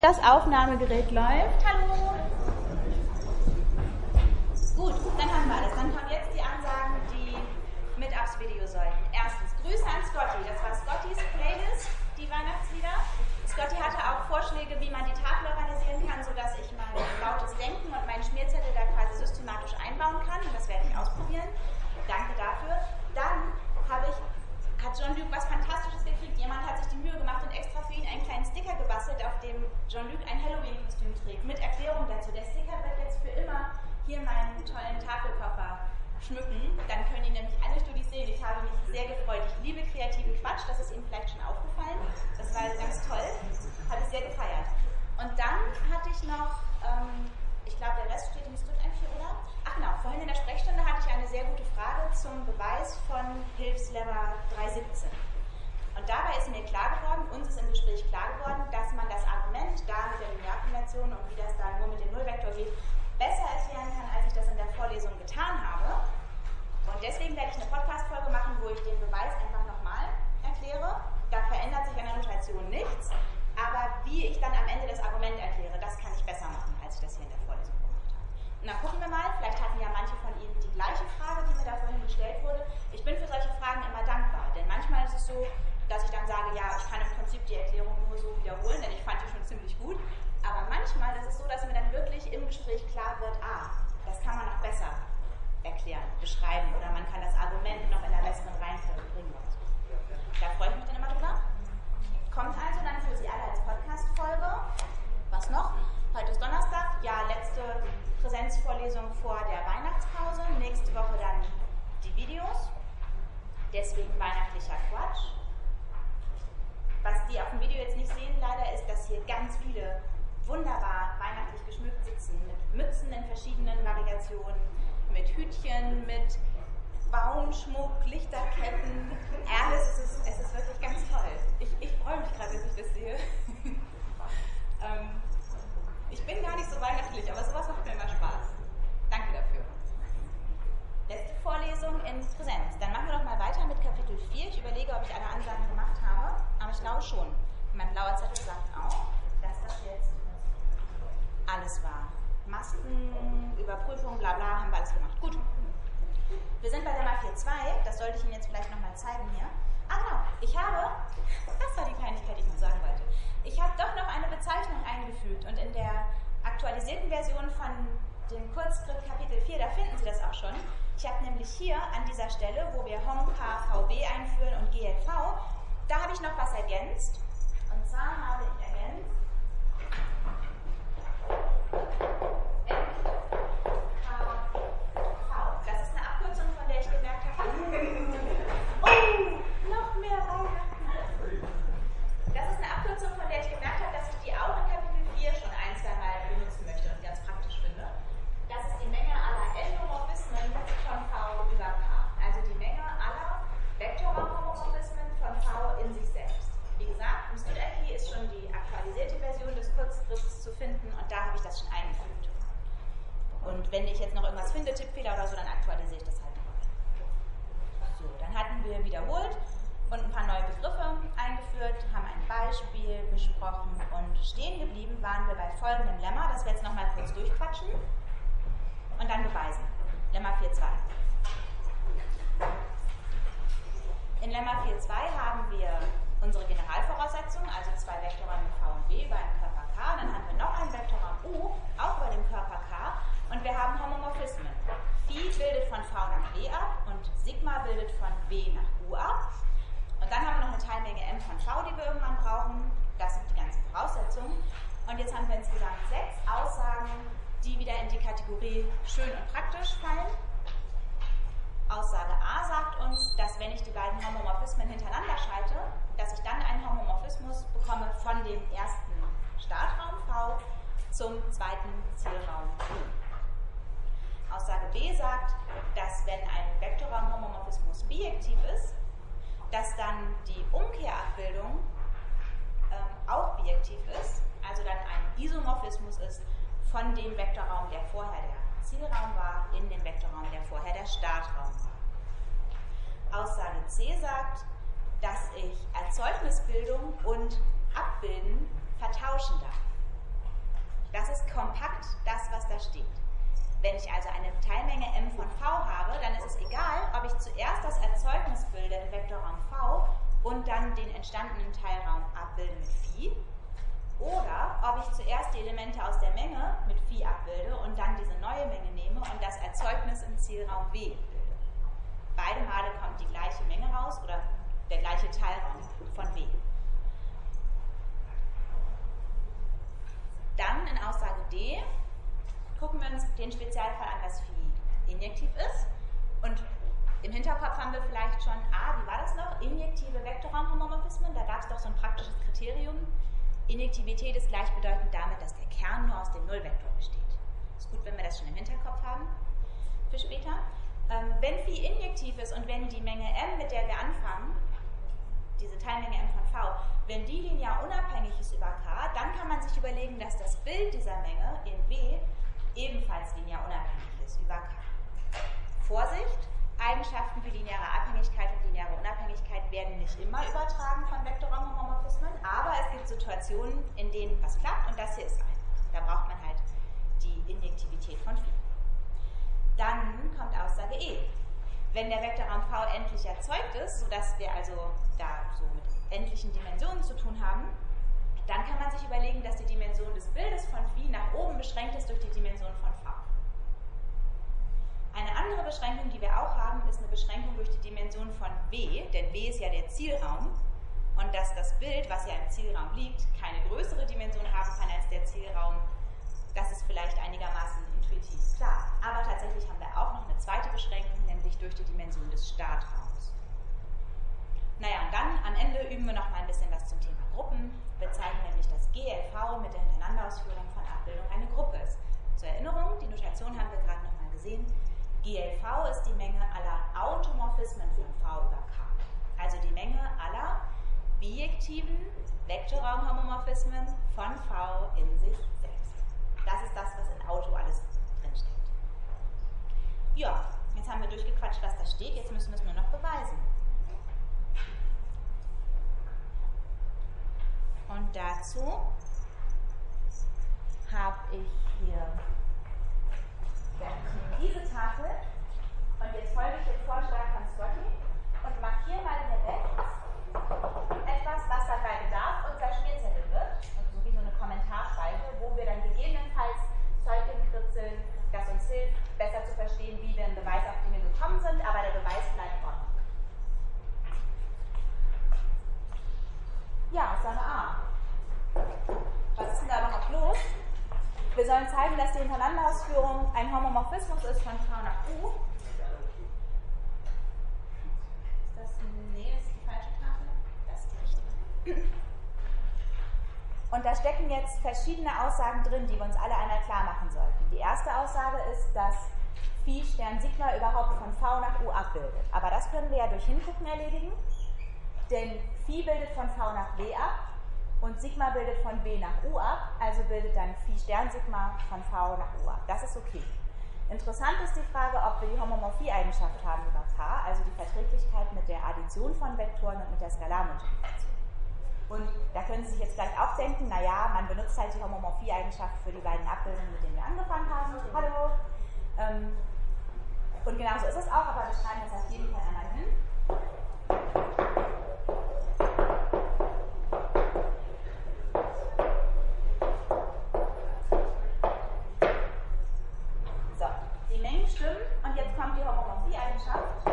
Das Aufnahmegerät läuft. Hallo. Gut, dann haben wir alles. Dann kommen jetzt die Ansagen, die mit aufs Video sollten. Erstens, Grüße an Scotty. Das war Scottys Playlist, die Weihnachtslieder. Scotty hatte auch Vorschläge, wie man die Tafel organisieren kann, sodass ich mein lautes Denken und meinen Schmierzettel da quasi systematisch einbauen kann. Und das werde ich ausprobieren. Danke dafür. Dann hat Jean-Luc was Fantastisches gekriegt. Jemand hat sich die Mühe gemacht und extra für ihn einen kleinen Sticker gebastelt, auf dem Jean-Luc ein Halloween-Kostüm trägt, mit Erklärung dazu. Der Sticker wird jetzt für immer hier meinen tollen Tafelkoffer schmücken. Dann können ihn nämlich alle Studis sehen. Ich habe mich sehr gefreut. Ich liebe kreativen Quatsch, das ist Ihnen vielleicht schon aufgefallen. Das war ganz toll. Habe ich sehr gefeiert. Und dann hatte ich noch, ich glaube, der Rest steht im Skript eigentlich, oder? Ach genau, vorhin in der Sprechstunde hatte ich eine sehr gute Frage zum Beweis von Hilfslemma 317. Und dabei ist mir klar geworden, uns ist im Gespräch klar geworden, dass man das Argument da mit der Linearkombination und wie das da nur mit dem Nullvektor geht, besser erklären kann, als ich das in der Vorlesung getan habe. Und deswegen werde ich eine Podcast-Folge machen, wo ich den Beweis einfach nochmal erkläre. Da verändert sich an der Notation nichts, aber wie ich dann am Ende das Argument erkläre, das kann ich besser machen, als ich das hier in der Vorlesung gemacht habe. Und dann gucken wir mal, vielleicht hatten ja manche von Ihnen die gleiche Frage, die mir da vorhin gestellt wurde. Ich bin für solche Fragen immer dankbar, denn manchmal ist es so, dass ich dann sage, ja, ich kann im Prinzip die Erklärung nur so wiederholen, denn ich fand die schon ziemlich gut. Aber manchmal ist es so, dass mir dann wirklich im Gespräch klar wird, das kann man noch besser erklären, beschreiben oder man kann das Argument noch in einer besseren Reihenfolge bringen. Da freue ich mich dann immer drüber. Kommt also dann für Sie alle als Podcast-Folge. Was noch? Heute ist Donnerstag, ja, letzte Präsenzvorlesung vor der Weihnachtspause. Nächste Woche dann die Videos. Deswegen weihnachtlicher Quatsch. Was die auf dem Video jetzt nicht sehen, leider, ist, dass hier ganz viele wunderbar weihnachtlich geschmückt sitzen, mit Mützen in verschiedenen Variationen, mit Hütchen, mit Baumschmuck, Lichterketten. Es ist wirklich ganz toll. Ich freue mich gerade, dass ich das sehe. Ich bin gar nicht so weihnachtlich, aber sowas macht mir immer Spaß. Danke dafür. Letzte Vorlesung in Präsenz. Dann machen wir doch mal weiter mit Kapitel 4. Ich überlege, ob ich alle Ansagen gemacht habe, aber ich glaube schon. Mein blauer Zettel sagt auch, dass das jetzt alles war. Masken, Überprüfung, bla bla, haben wir alles gemacht. Gut. Wir sind bei Lemma 4.2, das sollte ich Ihnen jetzt vielleicht nochmal zeigen hier. Genau, das war die Kleinigkeit, die ich noch sagen wollte. Ich habe doch noch eine Bezeichnung eingefügt und in der aktualisierten Version von dem Kurzskript Kapitel 4, da finden Sie das auch schon. Ich habe nämlich hier an dieser Stelle, wo wir HOM, K, VB einführen und GLV, da habe ich noch was ergänzt. Und zwar habe ich ergänzt das ist eine Abkürzung, von der ich gemerkt habe, noch mehr Weihnachten. Das ist eine Abkürzung, von der ich gemerkt habe, dass ich die auch in Kapitel 4 schon ein, zwei Mal benutzen möchte und ganz praktisch finde. Das ist die Menge aller Endomorphismen von V über K. Also die Menge aller Vektorraumhomomorphismen von V in sich selbst. Wie gesagt, im StudIP ist schon die aktualisierte Version des Kurzskripts zu finden und da habe ich das schon eingefügt. Und wenn ich jetzt noch irgendwas finde, Tippfehler oder so, dann aktualisiere ich das halt noch. So, dann hatten wir wiederholt und ein paar neue Begriffe eingeführt, haben ein Beispiel besprochen und stehen geblieben waren wir bei folgendem Lemma, das wir jetzt nochmal kurz durchquatschen und dann beweisen. Lemma 4.2. In Lemma 4.2 haben wir unsere Generalvoraussetzung, also zwei Vektorräume V und W über einen Körper K, dann haben wir noch einen Vektorraum U, auch über dem Körper K, und wir haben Homomorphismen. Phi bildet von V nach W ab und Sigma bildet von W nach U ab. Und dann haben wir noch eine Teilmenge M von V, die wir irgendwann brauchen. Das sind die ganzen Voraussetzungen. Und jetzt haben wir insgesamt 6 Aussagen, die wieder in die Kategorie schön und praktisch fallen. Aussage A sagt uns, dass wenn ich die beiden Homomorphismen hintereinander schalte, dass ich dann einen Homomorphismus bekomme von dem ersten Startraum V zum zweiten Zielraum U. Aussage B sagt, dass wenn ein Vektorraum-Homomorphismus bijektiv ist, dass dann die Umkehrabbildung auch bijektiv ist, also dann ein Isomorphismus ist von dem Vektorraum, der vorher der Zielraum war, in den Vektorraum, der vorher der Startraum war. Aussage C sagt, dass ich Erzeugnisbildung und Abbilden vertauschen darf. Wenn ich also eine Teilmenge m von v habe, dann ist es egal, ob ich zuerst das Erzeugnis bilde im Vektorraum v und dann den entstandenen Teilraum abbilde mit phi, oder ob ich zuerst die Elemente aus der Menge mit phi abbilde und dann diese neue Menge nehme und das Erzeugnis im Zielraum w bilde. Beide Male kommt die gleiche Menge raus oder der gleiche Teilraum von w. Dann in Aussage D gucken wir uns den Spezialfall an, dass phi injektiv ist. Und im Hinterkopf haben wir vielleicht schon, wie war das noch? Injektive Vektorraumhomomorphismen, da gab es doch so ein praktisches Kriterium. Injektivität ist gleichbedeutend damit, dass der Kern nur aus dem Nullvektor besteht. Ist gut, wenn wir das schon im Hinterkopf haben für später. Wenn phi injektiv ist und wenn die Menge m, mit der wir anfangen, diese Teilmenge m von v, wenn die linear unabhängig ist über k, dann kann man sich überlegen, dass das Bild dieser Menge in w ebenfalls linear unabhängig ist über k. Vorsicht! Eigenschaften wie lineare Abhängigkeit und lineare Unabhängigkeit werden nicht immer übertragen von Vektorraumhomomorphismen, aber es gibt Situationen, in denen was klappt und das hier ist eine. Da braucht man halt die Injektivität von phi. Dann kommt Aussage E. Wenn der Vektorraum V endlich erzeugt ist, sodass wir also da so mit endlichen Dimensionen zu tun haben, dann kann man sich überlegen, dass die Dimension des Bildes von phi nach oben beschränkt ist durch die Dimension von v. Eine andere Beschränkung, die wir auch haben, ist eine Beschränkung durch die Dimension von w, denn w ist ja der Zielraum und dass das Bild, was ja im Zielraum liegt, keine größere Dimension haben kann als der Zielraum, das ist vielleicht einigermaßen intuitiv klar. Aber tatsächlich haben wir auch noch eine zweite Beschränkung, nämlich durch die Dimension des Startraums. Naja, und dann am Ende üben wir noch mal ein bisschen was zum Thema Gruppen. Wir zeigen nämlich, dass GLV mit der Hintereinanderausführung von Abbildung eine Gruppe ist. Zur Erinnerung, die Notation haben wir gerade noch mal gesehen. GLV ist die Menge aller Automorphismen von V über K. Also die Menge aller bijektiven Vektorraumhomomorphismen von V in sich selbst. Das ist das, was in Auto alles drinsteckt. Ja, jetzt haben wir durchgequatscht, was da steht. Jetzt müssen wir es nur noch beweisen. Und dazu habe ich hier diese Tafel und jetzt folge ich dem Vorschlag von Scotty und markiere mal hier rechts etwas, was dabei Bedarf unser Spielzettel wird, also so wie so eine Kommentarspalte, wo wir dann gegebenenfalls Zeug hinkritzeln, das uns hilft, besser zu verstehen, wie wir im Beweis auf Dinge gekommen sind, aber der Beweis bleibt offen. Ja, Aussage A. Was ist denn da überhaupt los? Wir sollen zeigen, dass die Hintereinanderausführung ein Homomorphismus ist von V nach U. Ist das, nee, das ist die falsche Tafel? Das ist die richtige. Und da stecken jetzt verschiedene Aussagen drin, die wir uns alle einmal klar machen sollten. Die erste Aussage ist, dass Phi Stern Sigma überhaupt von V nach U abbildet. Aber das können wir ja durch Hingucken erledigen, denn Phi bildet von V nach W ab. Und Sigma bildet von B nach U ab, also bildet dann Phi Stern Sigma von V nach U ab. Das ist okay. Interessant ist die Frage, ob wir die Homomorphie-Eigenschaft haben über K, also die Verträglichkeit mit der Addition von Vektoren und mit der Skalarmultiplikation. Und da können Sie sich jetzt vielleicht auch denken, naja, man benutzt halt die Homomorphie-Eigenschaft für die beiden Abbildungen, mit denen wir angefangen haben. Hallo. Und genauso ist es auch, aber wir schreiben das auf jeden Fall einmal hin. Und jetzt kommt die Homomorphie-Eigenschaft.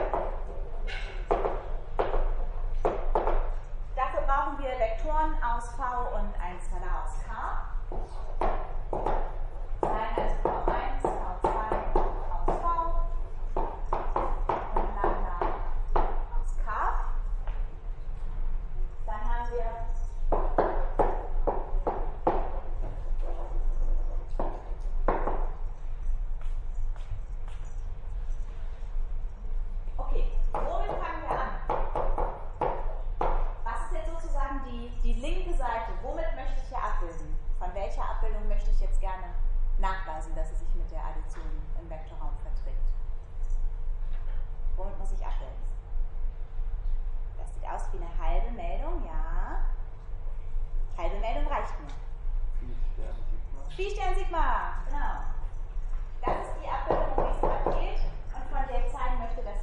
Dafür brauchen wir Vektoren aus V und ein Skalar aus K. Sein also V1, V2 aus V und Lambda aus K. Dann haben wir womit fangen wir an? Was ist jetzt sozusagen die linke Seite? Womit möchte ich hier abbilden? Von welcher Abbildung möchte ich jetzt gerne nachweisen, dass sie sich mit der Addition im Vektorraum verträgt? Womit muss ich abbilden? Das sieht aus wie eine halbe Meldung, ja. Halbe Meldung reicht mir. Phi Stern Sigma, genau. Das ist die Abbildung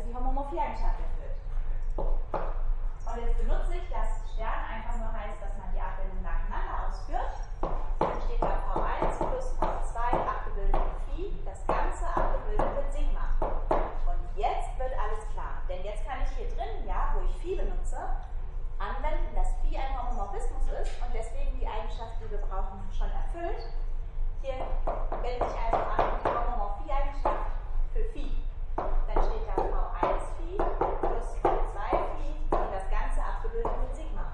die Homomorphie-Eigenschaft erfüllt. Und jetzt benutze ich, dass Stern einfach nur heißt, dass man die Abbildung nacheinander ausführt. Dann steht da V1 plus V2 abgebildet mit Phi, das Ganze abgebildet mit Sigma. Und jetzt wird alles klar. Denn jetzt kann ich hier drin, ja, wo ich Phi benutze, anwenden, dass Phi ein Homomorphismus ist und deswegen die Eigenschaft, die wir brauchen, schon erfüllt. Hier wende ich also an die Homomorphie-Eigenschaft für Phi. Dann steht da V1 Phi plus V2 Phi und das Ganze abgebildet mit Sigma.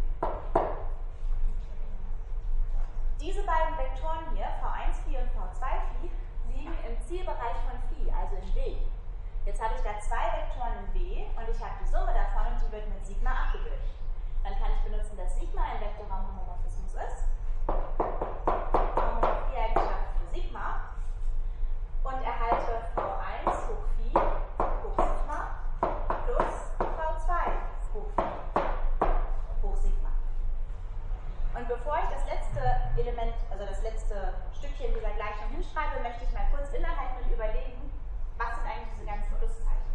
Diese beiden Vektoren hier, V1 Phi und V2 Phi, liegen im Zielbereich von Phi, also in W. Jetzt habe ich da zwei Vektoren in W und ich habe die Summe davon und die wird mit Sigma abgebildet. Dann kann ich benutzen, dass Sigma ein Vektorraumhomomorphismus ist. Homomorphie-Eigenschaft für Sigma und erhalte V1 hoch Phi hoch Sigma plus V2 hoch Phi hoch Sigma. Und bevor ich das letzte Element, also das letzte Stückchen dieser Gleichung hinschreibe, möchte ich mal kurz innehalten und überlegen, was sind eigentlich diese ganzen Pluszeichen?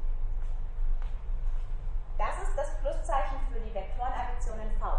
Das ist das Pluszeichen für die Vektorenaddition in V.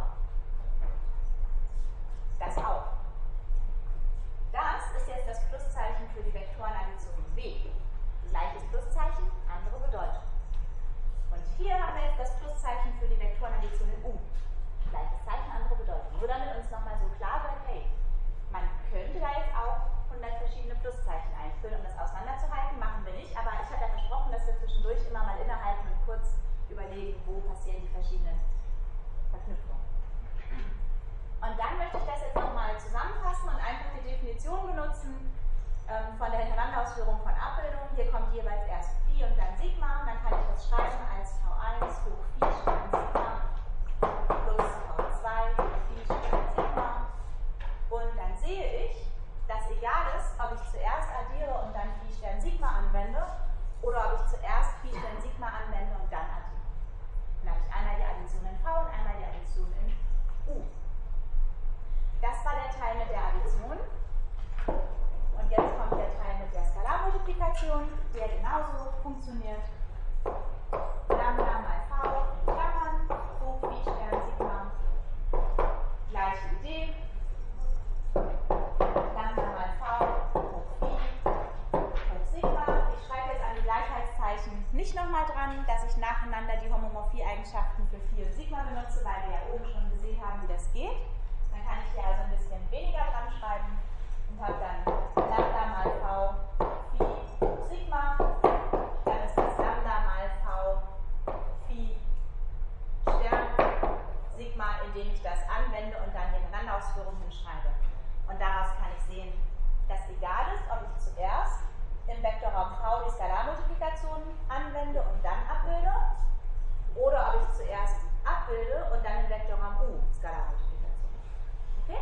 Das auch. Das ist jetzt das Pluszeichen für die Vektorenaddition in W. Gleiches Pluszeichen, andere Bedeutung. Und hier haben wir jetzt das Pluszeichen für die Vektorenaddition in U. Gleiches Zeichen, andere Bedeutung. Nur damit uns nochmal so klar wird, hey, man könnte da jetzt auch 100 verschiedene Pluszeichen einfüllen, um das auseinanderzuhalten. Machen wir nicht, aber ich habe ja versprochen, dass wir zwischendurch immer mal innehalten und kurz überlegen, wo passieren die verschiedenen Verknüpfungen. Und dann möchte ich das jetzt nochmal zusammenfassen und einfach die Definition benutzen von der Hintereinanderausführung von Abbildungen. Hier kommt jeweils erst Phi und dann Sigma. Und dann kann ich das schreiben als V1 hoch Phi Stern Sigma plus V2 hoch Phi Stern Sigma. Und dann sehe ich, dass egal ist, ob ich zuerst addiere und dann Phi Stern Sigma anwende oder ob ich zuerst Phi Stern Sigma anwende und dann addiere. Dann habe ich einmal die Addition in V und einmal die Addition in U. Das war der Teil mit der Addition. Und jetzt kommt der Teil mit der Skalarmultiplikation, der genauso funktioniert. Lambda mal V in Klammern, hoch Phi Stern Sigma. Gleiche Idee. Lambda mal V hoch Phi hoch Sigma. Ich schreibe jetzt an die Gleichheitszeichen nicht nochmal dran, dass ich nacheinander die Homomorphie-Eigenschaften für Phi und Sigma benutze, weil wir ja oben schon gesehen haben, wie das geht. Dann kann ich hier also ein bisschen weniger dran schreiben und habe dann Lambda mal V Phi hoch Sigma. Dann ist das Lambda mal V Phi Stern Sigma, indem ich das anwende und dann die Hintereinanderausführung hinschreibe. Und daraus kann ich sehen, dass egal ist, ob ich zuerst im Vektorraum V die Skalarmultiplikation anwende und dann abbilde oder ob ich zuerst abbilde und dann im Vektorraum U Skalarmultiplikation. Okay?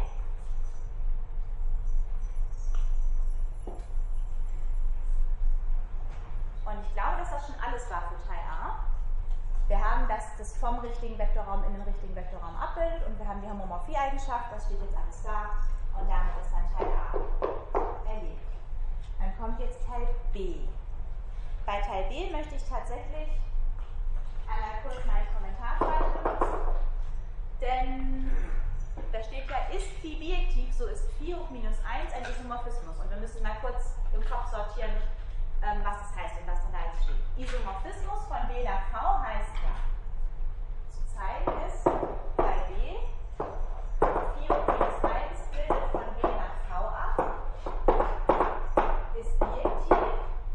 Und ich glaube, dass das schon alles war für Teil A. Wir haben, dass das vom richtigen Vektorraum in den richtigen Vektorraum abbildet und wir haben die Homomorphie-Eigenschaft, das steht jetzt alles da und damit ist dann Teil A erledigt. Dann kommt jetzt Teil B. Bei Teil B möchte ich tatsächlich einmal kurz meinen Kommentarspalt benutzen, denn da steht ja, ist Phi bijektiv, so ist Phi hoch minus 1 ein Isomorphismus. Und wir müssen mal kurz im Kopf sortieren, was das heißt und was dann da jetzt steht. Isomorphismus von B nach V heißt ja, zu zeigen ist, bei B Phi hoch minus 1 bildet von B nach V ab, ist bijektiv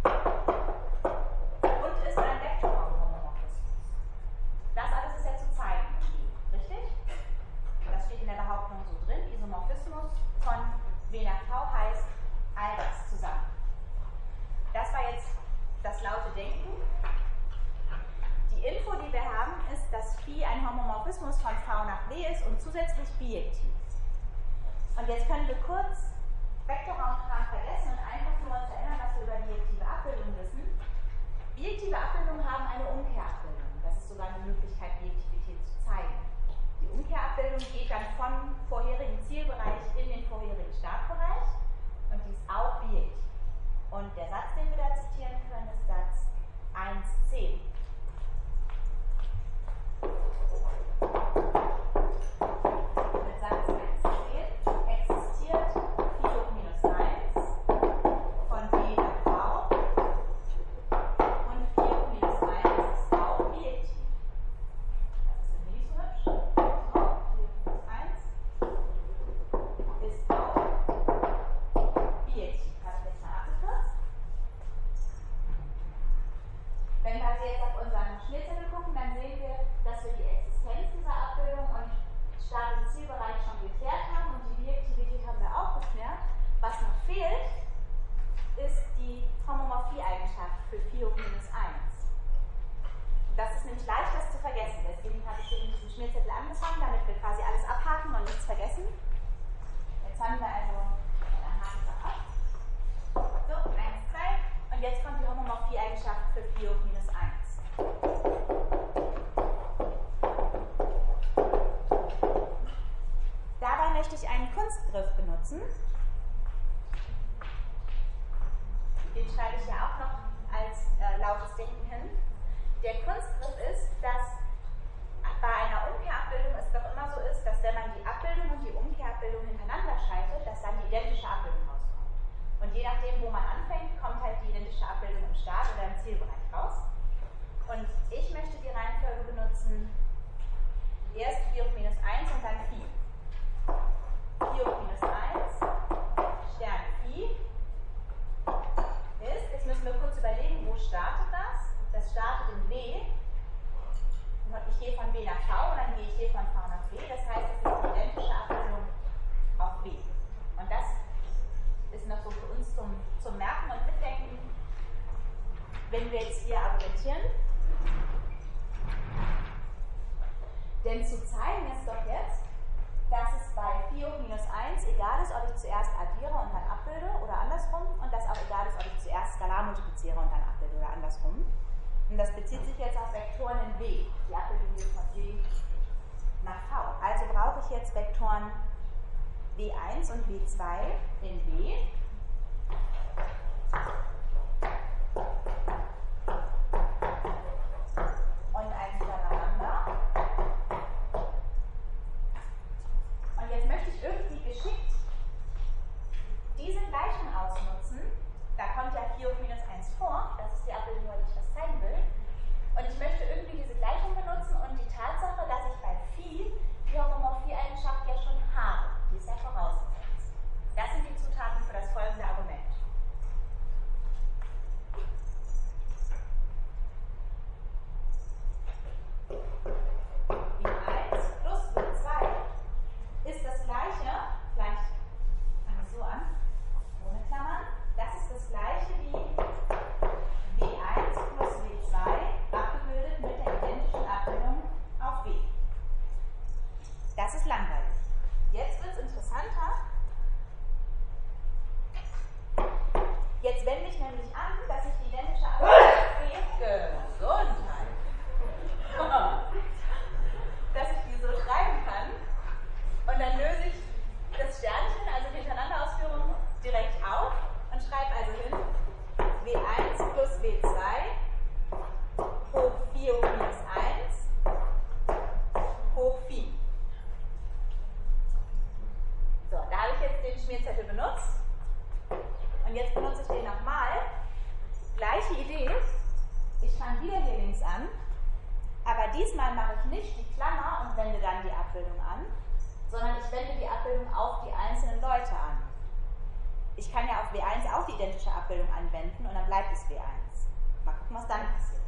und ist ein Vektorraumhomomorphismus. Das alles ist ja zu zeigen, richtig? Das steht in der Behauptung so drin. Isomorphismus von W nach V heißt all das zusammen. Das war jetzt das laute Denken. Die Info, die wir haben, ist, dass Phi ein Homomorphismus von V nach W ist und zusätzlich bijektiv. Und jetzt können wir kurz Vektorraumkram vergessen und einfach nur uns erinnern, was wir über bijektive Abbildungen wissen. Bijektive Abbildungen haben eine Umkehrabbildung. Das ist sogar eine Möglichkeit, Bijektivität zu zeigen. Die Umkehrabbildung geht dann vom vorherigen Zielbereich in den vorherigen Startbereich und die ist auch bijektiv. Und der Satz, den wir da zitieren können, ist Satz 1c benutzen. Den schreibe ich ja auch noch als lautes Denken hin. Der Kunstgriff ist, dass bei einer Umkehrabbildung es doch immer so ist, dass wenn man die Abbildung und die Umkehrabbildung hintereinander schaltet, dass dann die identische Abbildung rauskommt. Und je nachdem, wo man anfängt, kommt halt die identische Abbildung im Start- oder im Zielbereich raus. Und ich möchte die Reihenfolge benutzen, erst 4 hoch minus 1 und dann Phi. 4 hoch minus 1, Stern Phi ist, jetzt müssen wir kurz überlegen, wo startet das? Das startet in W. Ich gehe von W nach V und dann gehe ich hier von V nach W. Das heißt, es ist die identische Abbildung auf W. Und das ist noch so für uns zum Merken und Mitdenken, wenn wir jetzt hier argumentieren. Denn zu zeigen ist doch jetzt, dass es bei 4 hoch minus 1 egal ist, ob ich zuerst addiere und dann abbilde oder andersrum, und dass auch egal ist, ob ich zuerst skalar multipliziere und dann abbilde oder andersrum. Und das bezieht sich jetzt auf Vektoren in W. Die Abbildung geht von W nach V. Also brauche ich jetzt Vektoren W1 und W2 in W. Und eins voneinander. Und jetzt möchte ich irgendwie geschickt diese Gleichung ausnutzen. Da kommt ja 4 hoch minus 1 vor. Das ist die Abbildung, wo ich was zeigen will. Und ich möchte irgendwie diese Gleichung benutzen und die Tatsache, dass ich bei Phi die Homomorphie-Eigenschaft ja schon habe. Die ist ja vorausgesetzt. Das sind die Zutaten für das folgende Argument. W1 plus W2 ist das gleiche, vielleicht fange ich so an, ohne Klammern, das ist das gleiche wie W1 plus W2 abgebildet mit der identischen Abbildung auf W. Das ist langweilig. Jetzt wird es interessanter. Jetzt wende ich nämlich an, dass ich die identische Abbildung auf W Gesundheit. Dass ich die so schreiben kann. Und dann löse ich das Sternchen, also die Hintereinanderausführung, direkt auf und schreibe also hin W1 plus W2 hoch 4 hoch minus 1 hoch Phi. So, da habe ich jetzt den Schmierzettel benutzt. Und jetzt benutze ich den nochmal. Gleiche Idee. Ich fange wieder hier links an. Aber diesmal mache ich nicht die Klammer und wende dann die Abbildung an, sondern ich wende die Abbildung auf die einzelnen Leute an. Ich kann ja auf W1 auch die identische Abbildung anwenden und dann bleibt es W1. Mal gucken, was dann passiert.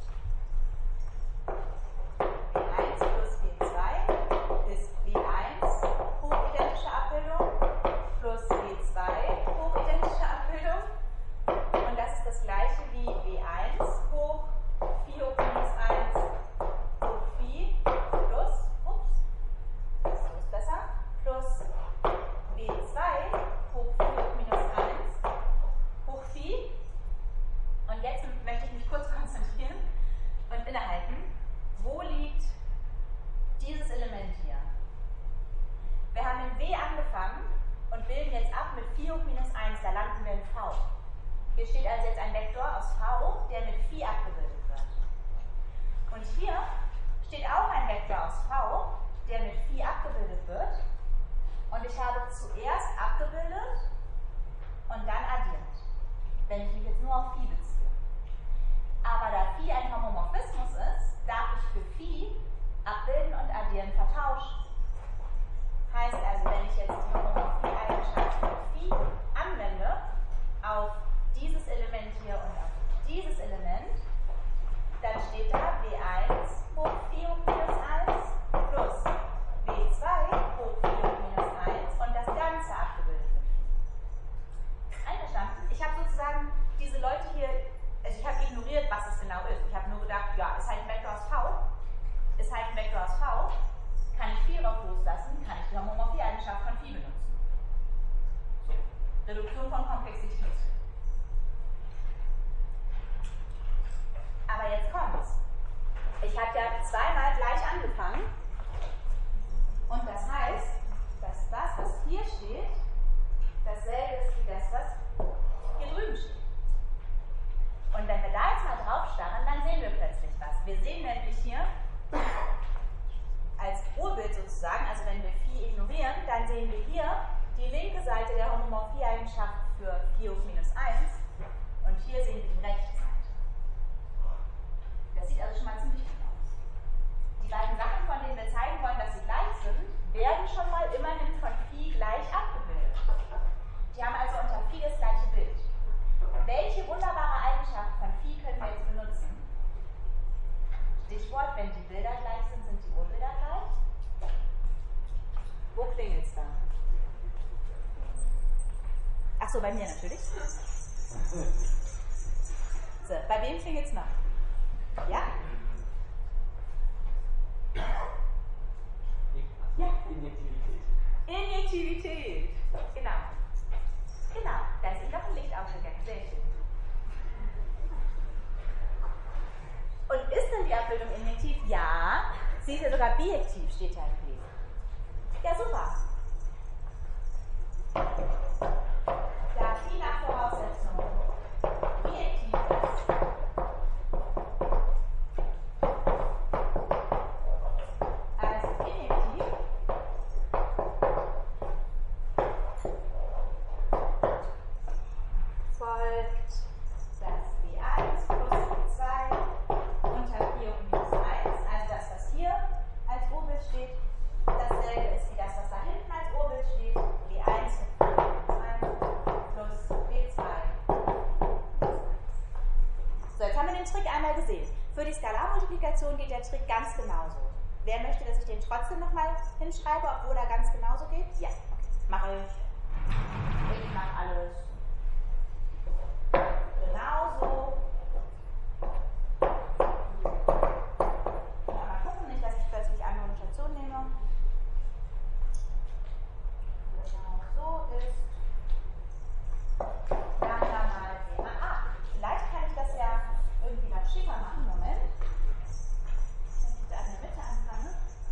W1 plus W2 ist W1 hoch identische Abbildung plus W2 hoch identische Abbildung. Und das ist das gleiche wie W1 hoch 4 hoch minus 1 hoch Phi plus, so ist besser, plus W2 hoch 4 hoch minus 1 hoch Phi. Und jetzt möchte ich mich kurz konzentrieren und innehalten. Wo liegt dieses Element hier? Wir haben in W angefangen und bilden jetzt ab mit 4 hoch minus 1, da landen wir in V. Hier steht also jetzt ein Vektor aus V, der mit Phi abgebildet wird. Und hier steht auch ein Vektor aus V, der mit Phi abgebildet wird. Und ich habe zuerst abgebildet und dann addiert, wenn ich mich jetzt nur auf Phi beziehe. Aber da Phi ein Homomorphismus ist, darf ich für Phi abbilden und addieren vertauschen. Heißt also, wenn ich jetzt die Homomorphie-Eigenschaft für Phi anwende auf dieses Element hier und auf dieses Element, dann steht da W1 hoch 4 hoch minus 1 plus W2 hoch 4 hoch minus 1 und das Ganze abgebildet mit Phi. Einverstanden? Ich habe sozusagen diese Leute hier, also ich habe ignoriert, was es genau ist. Ich habe nur gedacht, ja, ist halt ein Vektor aus V. Ist halt ein Vektor aus V. Kann ich Phi drauf loslassen, kann ich die Homomorphie-Eigenschaft von Phi benutzen. So. Reduktion von Komplexität. Aber jetzt kommt's. Ich habe ja zweimal gleich angefangen. Und das heißt, dass das, was hier steht, Stichwort, wenn die Bilder gleich sind, sind die Urbilder gleich. Wo klingelt es da? Ach so, bei mir natürlich. So, bei wem klingelt es noch? Ja? Ja. Injektivität. Injektivität. Genau. Genau, da ist Ihnen doch ein Licht aufgegangen. Sehr schön. Und ist denn die Abbildung injektiv? Ja. Sie ist ja sogar bijektiv, steht da im Brief. Ja, super. Da viel nach Voraussetzungen bijektiv ist, als injektiv, folgt das B1 plus B2 unter 4 und minus 1, also das, was hier als Urbild steht. Dasselbe ist wie das, was da hinten als Urbild steht. B1 mit 4 minus 1 plus B2. So, jetzt haben wir den Trick einmal gesehen. Für die Skalarmultiplikation geht der Trick ganz genauso. Wer möchte, dass ich den trotzdem nochmal hinschreibe, obwohl er ganz genauso geht? Ja, okay. Mache ich. Ich mache alles genauso. Mal gucken, nicht, dass ich plötzlich andere Notation nehme. Genau so ist Lambda mal B. Vielleicht kann ich das ja irgendwie noch schicker machen. Moment. Wenn ich da in der Mitte anfange.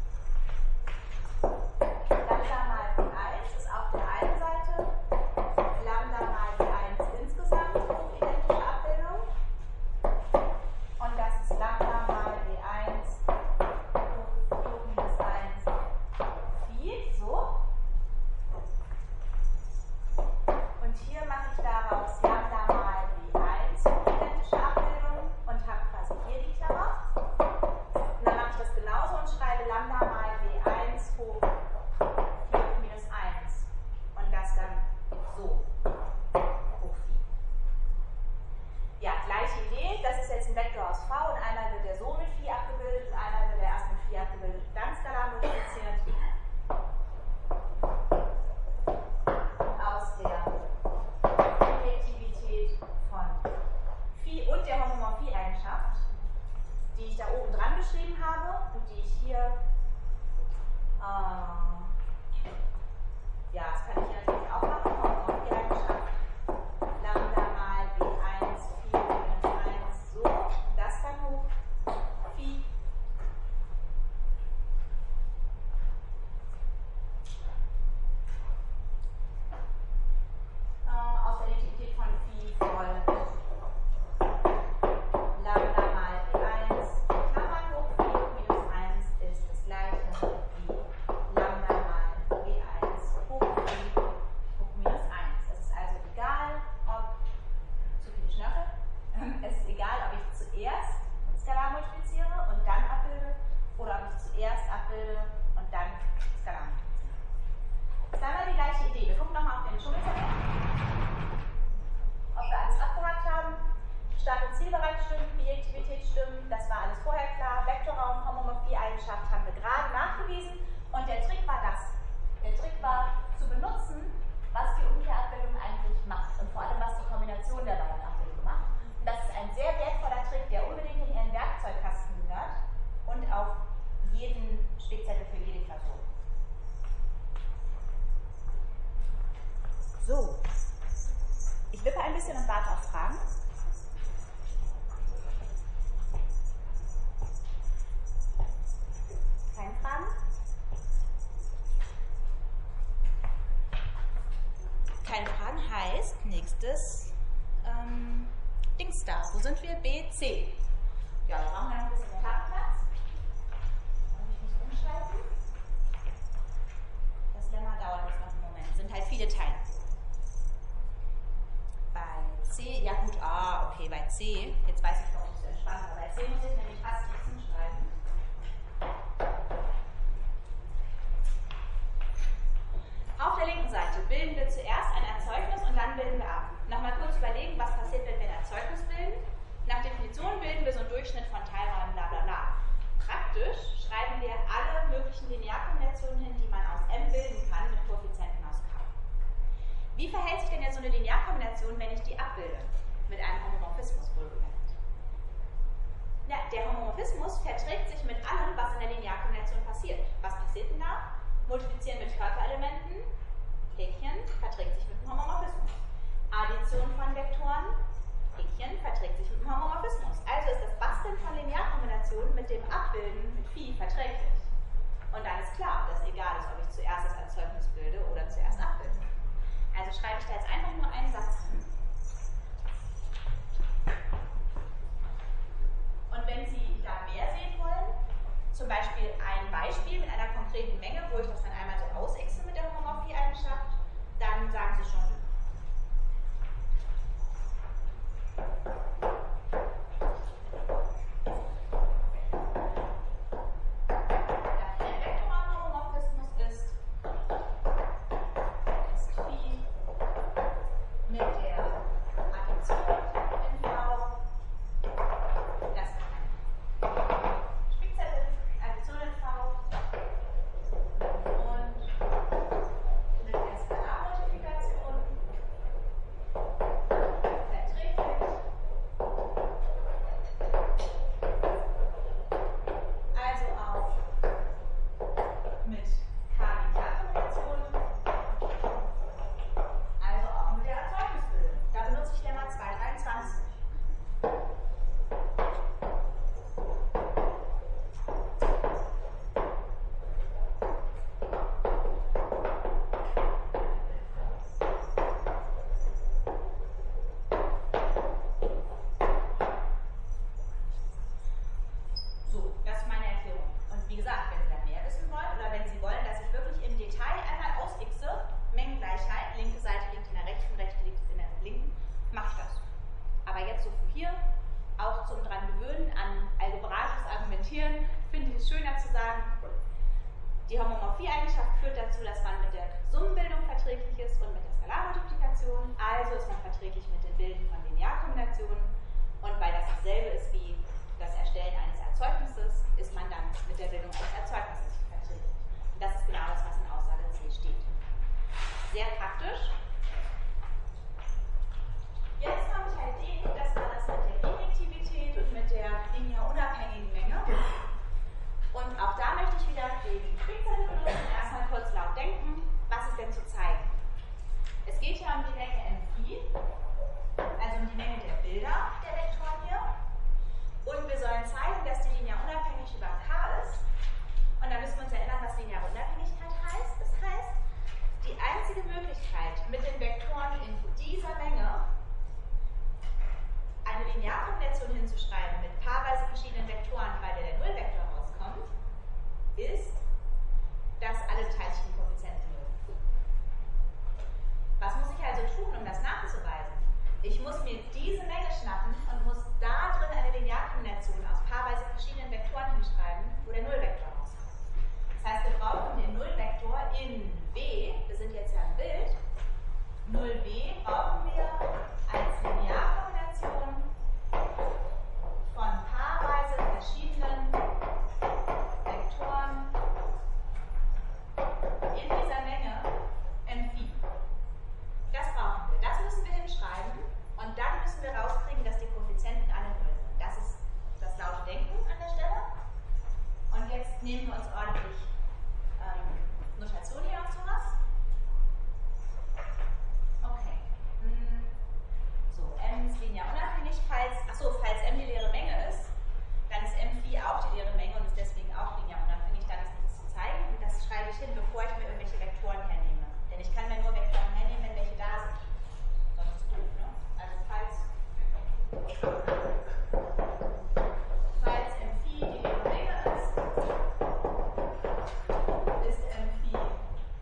Lambda mal B1 ist auf der einen Seite. Lambda mal B1 insgesamt, hochidentische Abbildung. Und das ist Lambda mal B1 hoch minus 1 Phi. So. Und hier mache ich daraus Lambda mal B1 hochidentische Abbildung und habe quasi hier die Klammer. Und dann mache ich das genauso und schreibe Lambda mal B1 hoch 4 hoch minus 1. Und das dann so hoch Phi. Ja, gleiche Idee. Das ist jetzt ein Vektor aus V und einmal wird der so mit Phi abgebildet und einmal wird er erst mit Phi abgebildet und dann skalar multipliziert. Und aus der Injektivität von Phi und der Homomorphie-Eigenschaft, die ich da oben dran geschrieben habe und die ich hier, ja, das kann ich hier natürlich auch machen, Homomorphie-Eigenschaft, Lambda mal B1 4 minus 1 so, und das dann hoch Phi. Aus der Identität von Phi folgt Lambda mal B1 Klammern hoch Phi hoch minus 1 ist das gleiche wie Lambda mal B1 hoch Phi hoch minus 1. Es ist also egal, ob, zu viel Schnörkel, es ist egal, ob ich zuerst skalar multipliziere und dann abbilde oder ob ich zuerst abbilde und dann skalar multipliziere. Das ist einmal die gleiche Idee. Wir gucken nochmal auf den Schummelzettel, ob wir alles abgehakt haben. Start- und Zielbereich stimmen, Bijektivität stimmen, das war alles vorher klar. Vektorraum, Homomorphie-Eigenschaft haben wir gerade nachgewiesen. Und der Trick war das. Der Trick war zu benutzen, was die Umkehrabbildung eigentlich macht und vor allem, was die Kombination der beiden Abbildungen macht. Und das ist ein sehr wertvoller Trick, der unbedingt in Ihren Werkzeugkasten gehört und auf jeden Spickzettel für jede Klausur. So, ich wippe ein bisschen und warte auf Fragen. Keine Fragen? Keine Fragen heißt nächstes Dings da. Wo sind wir? B, C. Ja, da brauchen wir noch ein bisschen mehr Kartenplatz. Und ich muss umschalten. Das Lemma dauert jetzt noch einen Moment. Sind halt viele Teile. Bei C, ja gut, okay, bei C, jetzt weiß ich, warum es so entspannt war. Bei C muss ich nämlich fast nichts hinschreiben. Auf der linken Seite bilden wir zuerst ein Erzeugnis und dann bilden wir ab. Nochmal kurz überlegen, was passiert, wenn wir ein Erzeugnis bilden. Nach Definition bilden wir so einen Durchschnitt von Teilräumen, bla bla bla. so eine Linearkombination, wenn ich die abbilde? Mit einem Homomorphismus wohlgemerkt. Ja, der Homomorphismus verträgt sich mit allem, was in der Linearkombination passiert. Was passiert denn da? Multiplizieren mit Körperelementen, Häkchen, verträgt sich mit dem Homomorphismus. Addition von Vektoren, Häkchen, verträgt sich mit dem Homomorphismus. Also ist das Basteln von Linearkombinationen mit dem Abbilden mit Phi verträglich. Und dann ist klar, dass egal ist, ob ich zuerst das Erzeugnis bilde oder zuerst abbilde. Also schreibe ich da jetzt einfach nur einen Satz hin. Und wenn Sie da mehr sehen wollen, zum Beispiel ein Beispiel mit einer konkreten Menge, wo ich das dann einmal so ausixe mit der Homomorphie-Eigenschaft, dann sagen Sie schon. Die Homomorphie-Eigenschaft führt dazu, dass man mit der Summenbildung verträglich ist und mit der Skalarmultiplikation. Also ist man verträglich mit dem Bilden von Linearkombinationen. Und weil das dasselbe ist wie das Erstellen eines Erzeugnisses, ist man dann mit der Bildung eines Erzeugnisses verträglich. Und das ist genau das, was in Aussage C steht. Sehr praktisch. Jetzt kommt Teil D, das war das mit der Injektivität und mit der linear unabhängigen Menge. Und auch da möchte ich wieder den Spickzettel benutzen und erstmal kurz laut denken, was ist denn zu zeigen? Es geht ja um die Menge Phi, also um die Menge der Bilder der Vektoren hier. Und wir sollen zeigen, dass die linear unabhängig über K ist. Und da müssen wir uns erinnern, was lineare Unabhängigkeit heißt. Das heißt, die einzige Möglichkeit, mit den Vektoren in dieser Menge eine Linearkombination hinzuschreiben mit paarweise verschiedenen Vektoren, weil der Nullvektor rauskommt, ist, dass alle Teilchen Koeffizienten null. Was muss ich also tun, um das nachzuweisen? Ich muss mir diese Menge schnappen und muss da drin eine Linearkombination aus paarweise verschiedenen Vektoren hinschreiben, wo der Nullvektor rauskommt. Das heißt, wir brauchen den Nullvektor in W, wir sind jetzt ja im Bild, 0W brauchen wir als Linearkombination von paarweise verschiedenen Vektoren in dieser Menge Phi. Das brauchen wir. Das müssen wir hinschreiben und dann müssen wir rauskriegen, dass die Koeffizienten alle null sind. Das ist das laute Denken an der Stelle. Und jetzt nehmen wir uns ordentlich Notation hier auch zu was. Okay. So, M ist linear unabhängig. Falls M die leere Menge ist, dann ist Phi auch die leere Menge und ist deswegen auch linear unabhängig. Dann ist nichts zu zeigen und das schreibe ich hin, bevor ich mir irgendwelche Vektoren hernehme. Denn ich kann mir nur Vektoren hernehmen, wenn welche da sind. Sonst ist es doof, ne? Also falls Phi die leere Menge ist Phi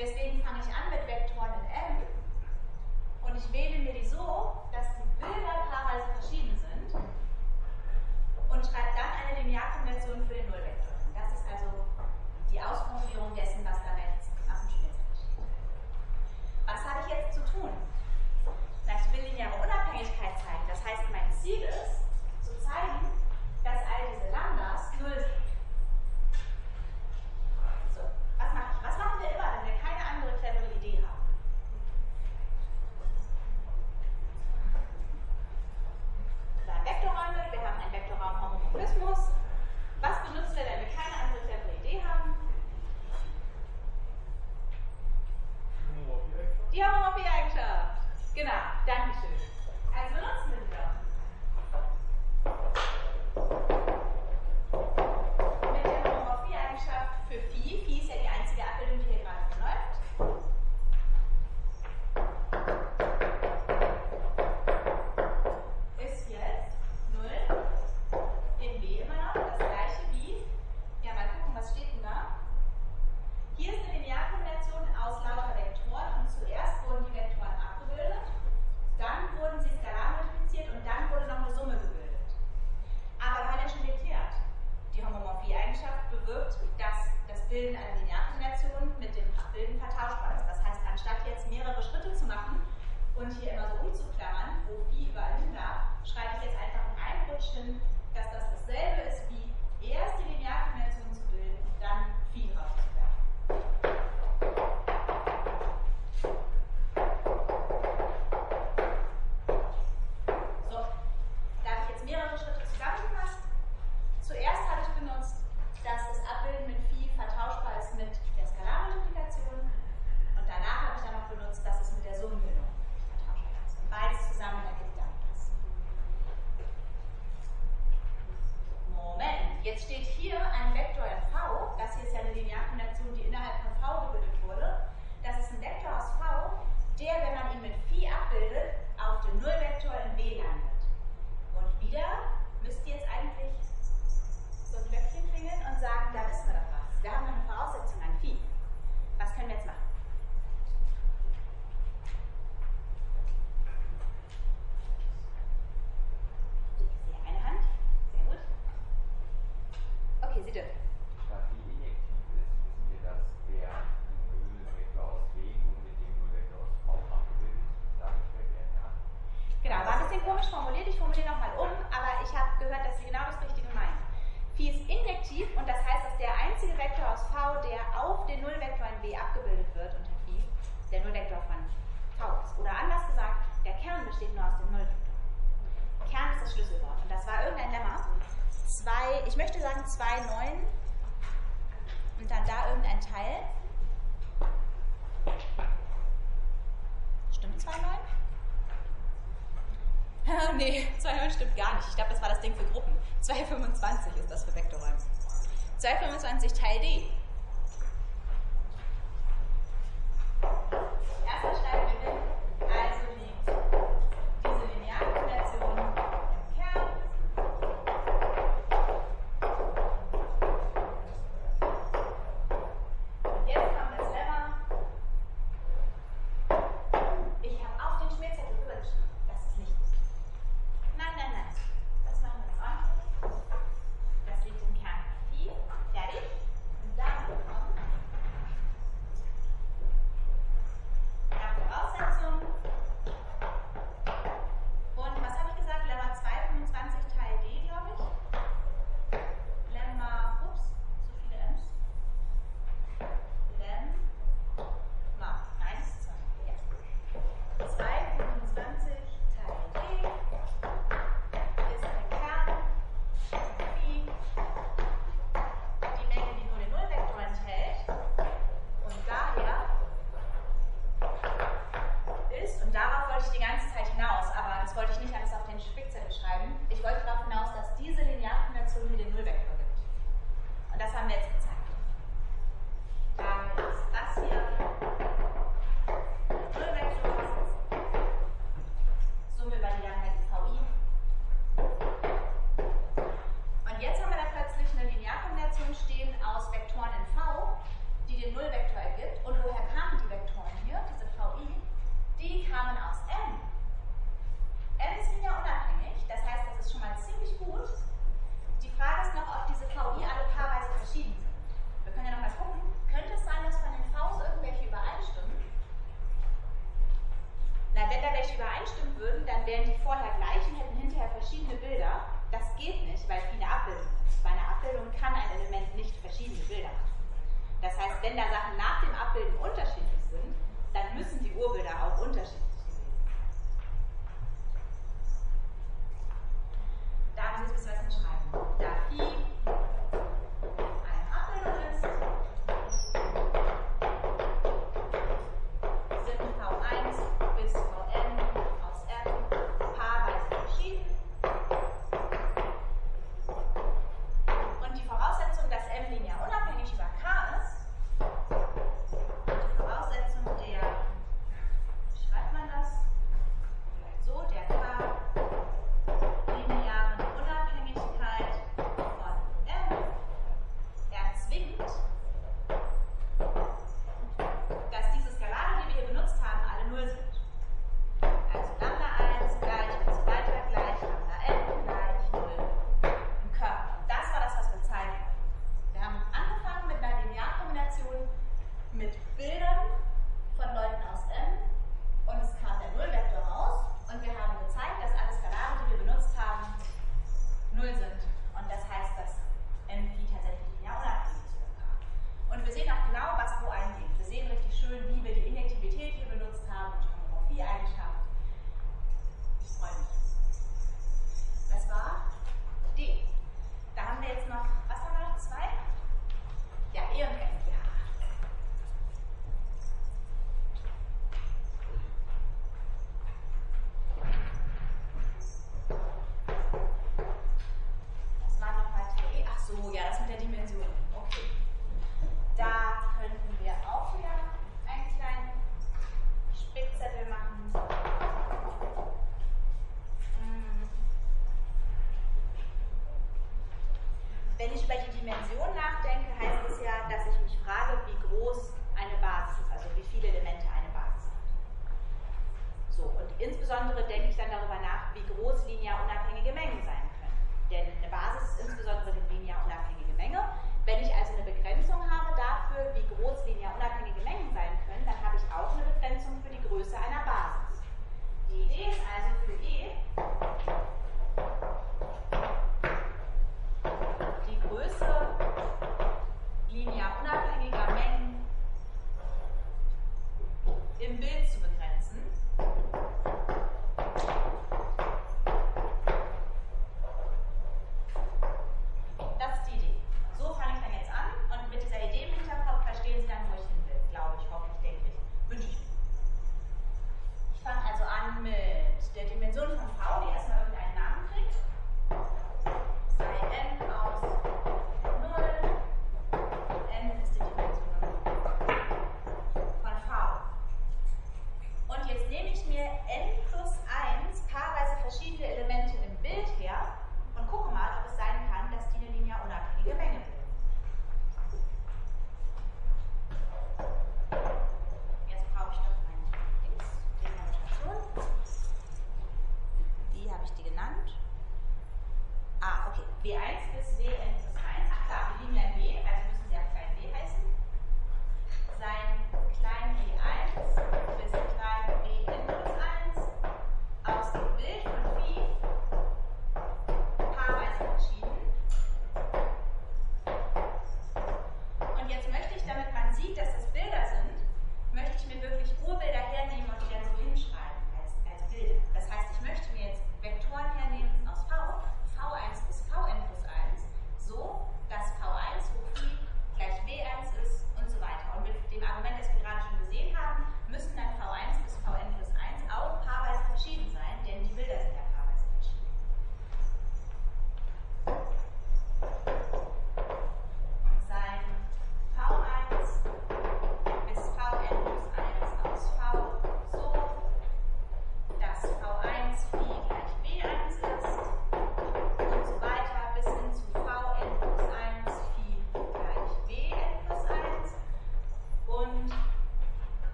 Deswegen fange ich an mit Vektoren in M und ich wähle mir die so, dass die Bilder paarweise verschieden sind und schreibe dann eine Linearkombination für den Nullvektor. Das ist also die Ausformulierung dessen, was da rechts auf dem Spielzettel steht. Was habe ich jetzt zu tun? Na, ich will lineare Unabhängigkeit zeigen. Das heißt, mein Ziel ist, zu zeigen, dass all diese Lambdas 0 sind. So, was mache ich? Was machen wir immer, wenn wir keine andere clevere Idee haben? Wir haben Vektorräume, wir haben einen Vektorraum-Homomorphismus. Was benutzen wir, wenn wir keine andere clevere Idee haben? Die Homomorphie-Eigenschaft. Genau, danke schön. Also benutzen wir die doch. Mit der Homomorphie-Eigenschaft für Phi. Phi ist ja die einzige Abbildung, die hier gerade verläuft. Ist jetzt 0 in W immer noch das gleiche wie, ja, mal gucken, was steht denn da? Hier ist eine Linearkombination aus lauter Vektoren und zuerst wurden die Vektoren abgebildet, dann wurden sie skalar multipliziert und dann wurde noch eine Summe gebildet. Aber wir haben ja schon geklärt, die Homomorphie-Eigenschaft bewirkt, dass das Bilden einer Linearkombination mit dem Abbilden vertauschbar ist. Das heißt, anstatt jetzt mehrere Schritte zu machen und hier immer so umzuklammern, wo Phi überall hin darf, schreibe ich jetzt einfach in einem Rutsch hin, dass das dasselbe ist wie erst die Linearkombination zu bilden und dann Phi drauf zu werfen. So, da habe ich jetzt mehrere Schritte zusammengefasst. Zuerst habe ich benutzt, dass das Abbilden mit Phi vertauschbar ist mit der Skalarmultiplikation und danach habe ich dann noch benutzt, dass es mit der Summenbildung vertauschbar ist. Und beides zusammen ergibt dann das. Moment, jetzt steht hier ein Vektor in V. Das hier ist ja eine Linearkombination, die innerhalb von V gebildet wurde. Das ist ein Vektor aus V, der, wenn man ihn mit Phi abbildet, auf dem Nullvektor in W landet. Und wieder müsst ihr jetzt eigentlich so ein Glöckchen klingeln und sagen, da wissen wir doch was. Wir haben eine Voraussetzung an Phi. Was können wir jetzt machen? Ich sehe eine Hand. Sehr gut. Okay, Sie dürfen. Da Phi injektiv ist, wissen wir, dass der Nullvektor aus W nun mit dem Nullvektor aus V abgebildet dargestellt werden kann. Genau, war ein bisschen komisch formuliert. Ich formuliere nochmal um, aber ich habe gehört, dass Sie genau das Richtige meinen. Phi ist injektiv und das heißt, dass der einzige Vektor aus V, der auf den Nullvektor in W abgebildet wird unter Phi, der Nullvektor von V ist. Oder anders gesagt, der Kern besteht nur aus dem Nullvektor. Kern ist das Schlüsselwort. Und das war irgendein Lemma. Ich möchte sagen 2, 9 und dann da irgendein Teil. Stimmt 2, 9? Nee, 2,9 stimmt gar nicht. Ich glaube, das war das Ding für Gruppen. 2,25 ist das für Vektorräume. 2,25 Teil D. Erstmal schreiben wir hin, also liegt diese Linearkombination im Kern. Und jetzt kommt das Lemma. Ich habe auf den Schmierzettel rübergeschrieben, dass es nicht ist. Nein, nein, nein. Das machen wir jetzt ordentlich. Das liegt im Kern Phi. Fertig. Und dann kommt nach Voraussetzung. Und was habe ich gesagt? Lemma 2,25 Teil D, glaube ich. Lemma, ups, so viele M's. Lemma 1, 2, ja. 2,25 Teil D ist der Kern Phi, die Menge, die nur den Nullvektor enthält. Und daher ist, und darauf wollte ich die ganze Zeit hinaus, aber das wollte ich nicht alles auf den Spickzettel schreiben. Ich wollte darauf hinaus, dass diese Linearkombination hier den Nullvektor gibt. Und das haben wir jetzt gezeigt. Damit ist das hier Nullvektor, Summe über die Langheit VI. Und jetzt haben wir da plötzlich eine Linearkombination stehen aus Vektoren in V, die den Nullvektor ergibt. Und woher kam ziemlich gut. Die Frage ist noch, ob diese VI alle paarweise verschieden sind. Wir können ja noch mal gucken, könnte es sein, dass von den Vs irgendwelche übereinstimmen? Na, wenn da welche übereinstimmen würden, dann wären die vorher gleich und hätten hinterher verschiedene Bilder. Das geht nicht, weil Phi eine Abbildung ist. Bei einer Abbildung kann ein Element nicht verschiedene Bilder machen. Das heißt, wenn da Sachen nach dem Abbilden unterschiedlich sind, dann müssen die Urbilder auch unterschiedlich gewesen sein. Da muss ich jetzt was hinschreiben. Da Phi eine Abbildung ist, sind V1 bis Vn aus M paarweise verschieden. Und die Voraussetzung, dass M linear unabhängig über K ist, die Voraussetzung der, wie schreibt man das? Vielleicht so, der K linearen Unabhängigkeit von M erzwingt, dass diese Skalare, die wir hier benutzt haben, alle 0 sind. Also Lambda 1 gleich und so weiter gleich Lambda n gleich 0 im Körper. Und das war das, was wir zeigen wollten. Wir haben angefangen mit einer Linearkombination mit Bildern von Leuten aus M und es kam der Nullvektor raus und wir haben gezeigt, dass alle Skalare, die wir benutzt haben, 0 sind. Und das heißt, dass M-Phi tatsächlich linear unabhängig ist über K. Und wir sehen auch genau, was wo eingeht. Wir sehen richtig schön, wie wir die Injektivität hier benutzt haben und die Homomorphie eingeschafft. Ich freue mich. Das war D. Da haben wir jetzt noch, was haben wir noch? 2? Ja, E und N, ja. Das war nochmal T. Ach so, ja, das mit der Dimension. Okay. Da könnten wir auch wieder einen kleinen Spickzettel machen. Wenn ich über die Dimension nachdenke, heißt es ja, dass ich mich frage, wie groß eine Basis ist, also wie viele Elemente eine Basis hat. So, und insbesondere denke ich dann darüber nach, wie groß linear unabhängige Mengen sein können. Denn eine Basis ist insbesondere eine linear unabhängige Menge. Wenn ich also eine Begrenzung habe dafür, wie groß linear unabhängige Mengen sein können, dann habe ich auch eine Begrenzung für die Größe einer Basis. Die Idee ist also für E, die Größe linear unabhängiger Mengen im Bild zu begrenzen. Das ist die Idee. So fange ich dann jetzt an und mit dieser Idee im Hinterkopf verstehen Sie dann, wo ich hin will. Glaube ich, hoffe ich, denke ich, wünsche ich mir. Ich fange also an mit der Dimension von V, die erstmal irgendeinen Namen kriegt. Sei n aus 0, n ist die Dimension von V. Und jetzt nehme ich mir n plus 1 paarweise verschiedene Elemente im Bild her und gucke mal, ob es sein kann, dass die eine linear unabhängige Menge bilden. Jetzt brauche ich doch meine Dings, die Notation. Wie habe ich die genannt? Ah, okay. W1 bis Wn plus 1. Ach klar, wir lieben ja in W, also müssen sie ja klein w heißen. Sein klein w1 bis klein wn plus 1 aus dem Bild von Phi paarweise verschieden. Und jetzt möchte ich, damit man sieht, dass das Bilder sind, möchte ich mir wirklich Urbilder hernehmen und die dann so hinschreiben als Bilder. Das heißt, ich möchte mir jetzt Vektoren hernehmen aus V, V1 bis Vn plus 1,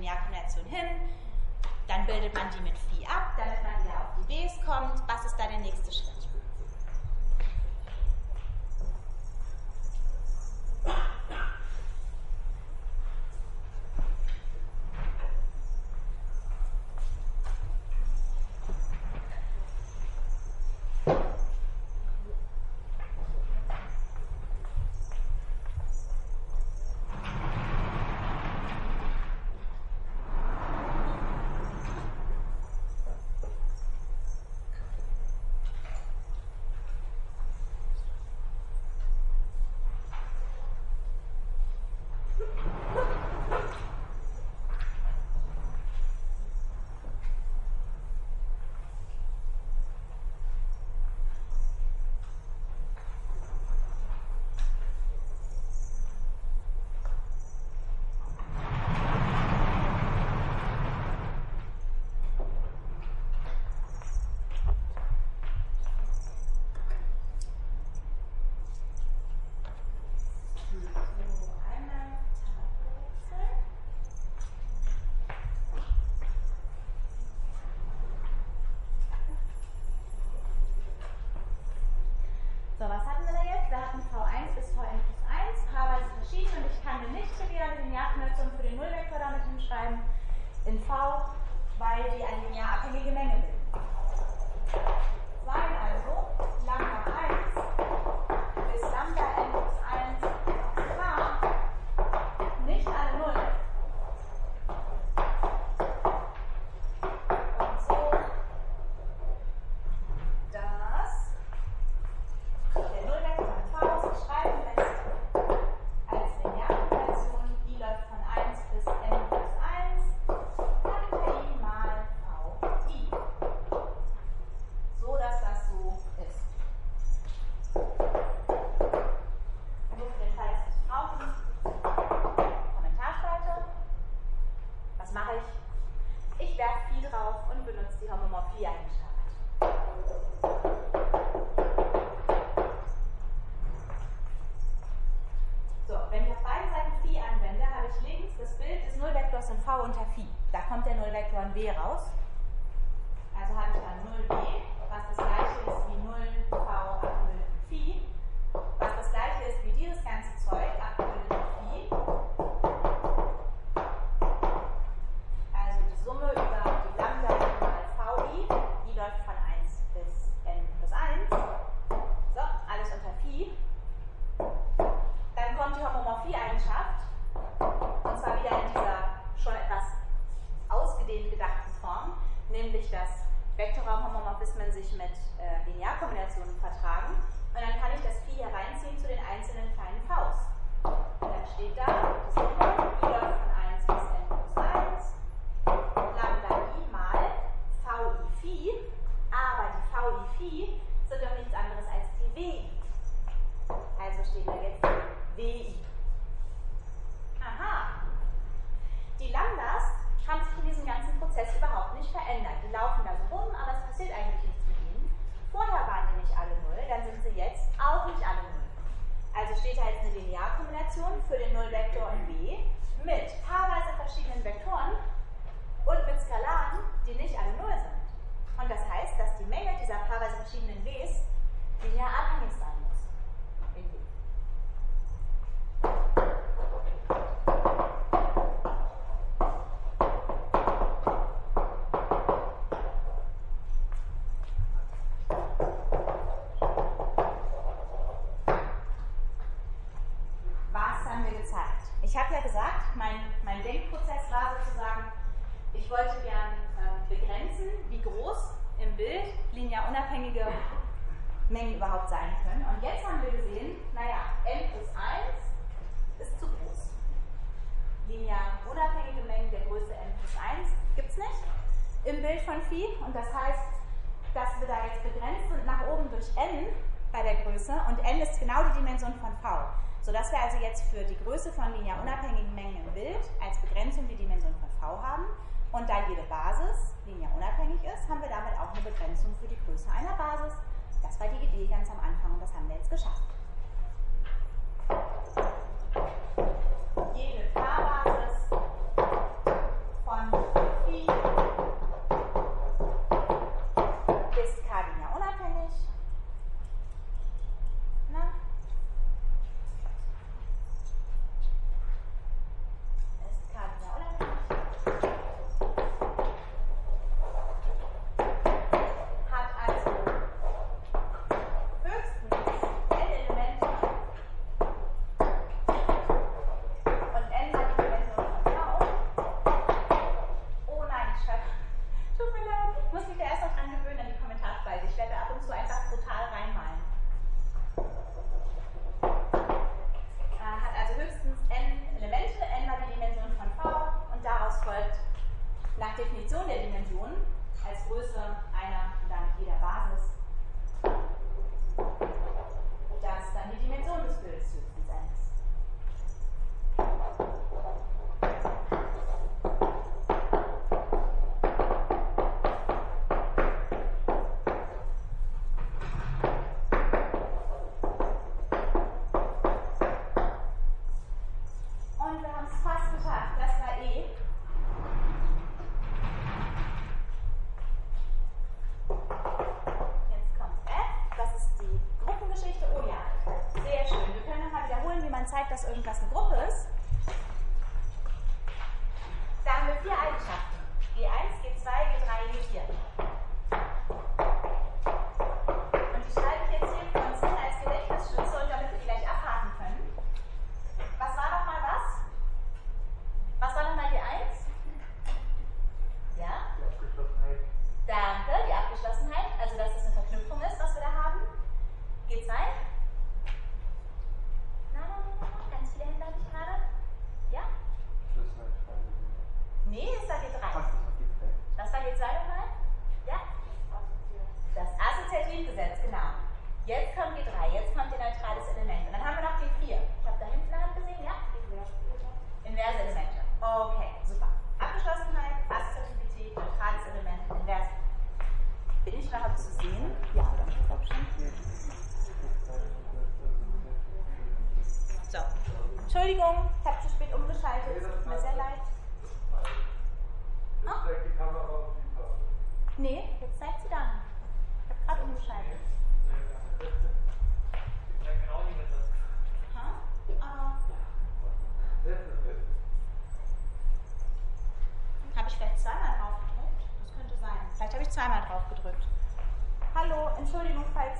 Linearkombination hin, dann bildet man die mit Phi ab, damit man wieder auf die Ws kommt. Was ist da der nächste Schritt? So, was hatten wir da jetzt? Wir hatten V1 bis Vn plus 1, paarweise verschieden, und ich kann eine nicht-triviale Linearkombination für den Nullvektor damit hinschreiben, in V, weil die eine linear abhängige Menge bilden. Sein also Lambda 1 bis Lambda n plus 1 war nicht alle Nullen. Und so, dass der Nullvektor von V sich schreiben lässt als Linearkombination, die läuft von 1 bis n plus 1, Lambda I mal VI. So, dass das so ist. Nur für den Fall, dass Sie es brauchen, Kommentarspalte. Was mache ich? Ich werfe Phi drauf und benutze die Homomorphie-Eigenschaft. So, wenn ich auf beiden Seiten Phi anwende, habe ich links das Bild des Nullvektors in V unter Phi. Da kommt der Nullvektor in W raus. Also habe ich dann 0b, was das gleiche ist wie 0v abgebildet in Phi, was das gleiche ist wie dieses ganze Zeug abgebildet in Phi. Also die Summe über die Lambda mal Vi, die läuft von 1 bis n plus 1. So, alles unter Phi. Dann kommt die Homomorphie-Eigenschaft, und zwar wieder in dieser schon etwas ausgedehnt gedachten Form, nämlich dass Vektorraumhomomorphismen sich mit Linearkombinationen vertragen, und dann kann ich das Phi hereinziehen zu den einzelnen kleinen Vs. Und dann steht da, die Summe, die läuft von 1 bis n plus 1, Lambda I mal Vi Phi, aber die Vi Phi sind doch nichts anderes als die Wi. Also steht da jetzt Wi. Aha. Die Lambdas haben sich in diesem ganzen Prozess überhaupt nicht verändert. Die laufen da so rum, aber es passiert eigentlich nichts mit ihnen. Vorher waren die nicht alle 0, dann sind sie jetzt auch nicht alle 0. Also steht da jetzt eine Linearkombination für den Nullvektor in W mit paarweise verschiedenen Vektoren und mit Skalaren, die nicht alle 0 sind. Und das heißt, dass die Menge dieser paarweise verschiedenen Ws linear abhängig sein muss. In W. Was haben wir gezeigt? Ich habe ja gesagt, mein Denkprozess war sozusagen, ich wollte gern begrenzen, wie groß im Bild linear unabhängige Mengen überhaupt sein können. Und jetzt haben wir gesehen, naja, n plus 1 ist zu groß. Linear unabhängige Mengen der Größe n plus 1 gibt es nicht im Bild von Phi. Und das heißt, dass wir da jetzt begrenzt sind nach oben durch n bei der Größe. Und n ist genau die Dimension von V. Sodass wir also jetzt für die Größe von linear unabhängigen Mengen im Bild als Begrenzung die Dimension von V haben. Und da jede Basis linear unabhängig ist, haben wir damit auch eine Begrenzung für die Größe einer Basis. Das war die Idee ganz am Anfang, und das haben wir jetzt geschafft. Jede Paarbasis Dimension als Größe einer und damit jeder Basis, dass dann die Dimension des Bildes zu sein ist. Und wir haben es fast geschafft. Das war E. Jetzt kommt F. Das ist die Gruppengeschichte. Oh ja, sehr schön. Wir können nochmal wiederholen, wie man zeigt, dass irgendwas eine Gruppe ist. Da haben wir 4 Eigenschaften. G1, G2, G3, G4. Und die schreibe ich jetzt hier für uns hin als Gedächtnisstütze und damit wir die gleich abhaken können. Was war nochmal was? Was war nochmal G1? Ja? Die Abgeschlossenheit. Danke, die Abgeschlossenheit. Also, dass das eine Verknüpfung ist, was wir da haben. G2? Na, ganz viele Hände habe ich gerade. Ja? Nee, ist da G3. Was war G2 nochmal? Ja? Das Assoziativgesetz, genau. Jetzt kommt G3, jetzt kommt ihr neutrales Element. Und dann haben wir noch G4. Ich habe da hinten eine Hand gesehen, ja? Inverse Elemente. Okay, super. Abgeschlossenheit, Assoziativität, neutrales Element, Inverse. Bin ich noch zu sehen? Ja, dann ich glaube schon. So. Entschuldigung, ich habe zu spät umgeschaltet. Tut mir sehr leid. Jetzt zeigt die Kamera auf die Farbe. Nee, jetzt zeigt sie dann. Ich habe gerade umgeschaltet. Ich zeige genau nicht, was das ist. Aber Das ist das Beste. habe ich vielleicht zweimal drauf gedrückt? Das könnte sein. Vielleicht habe ich zweimal drauf gedrückt. Hallo, Entschuldigung, falls.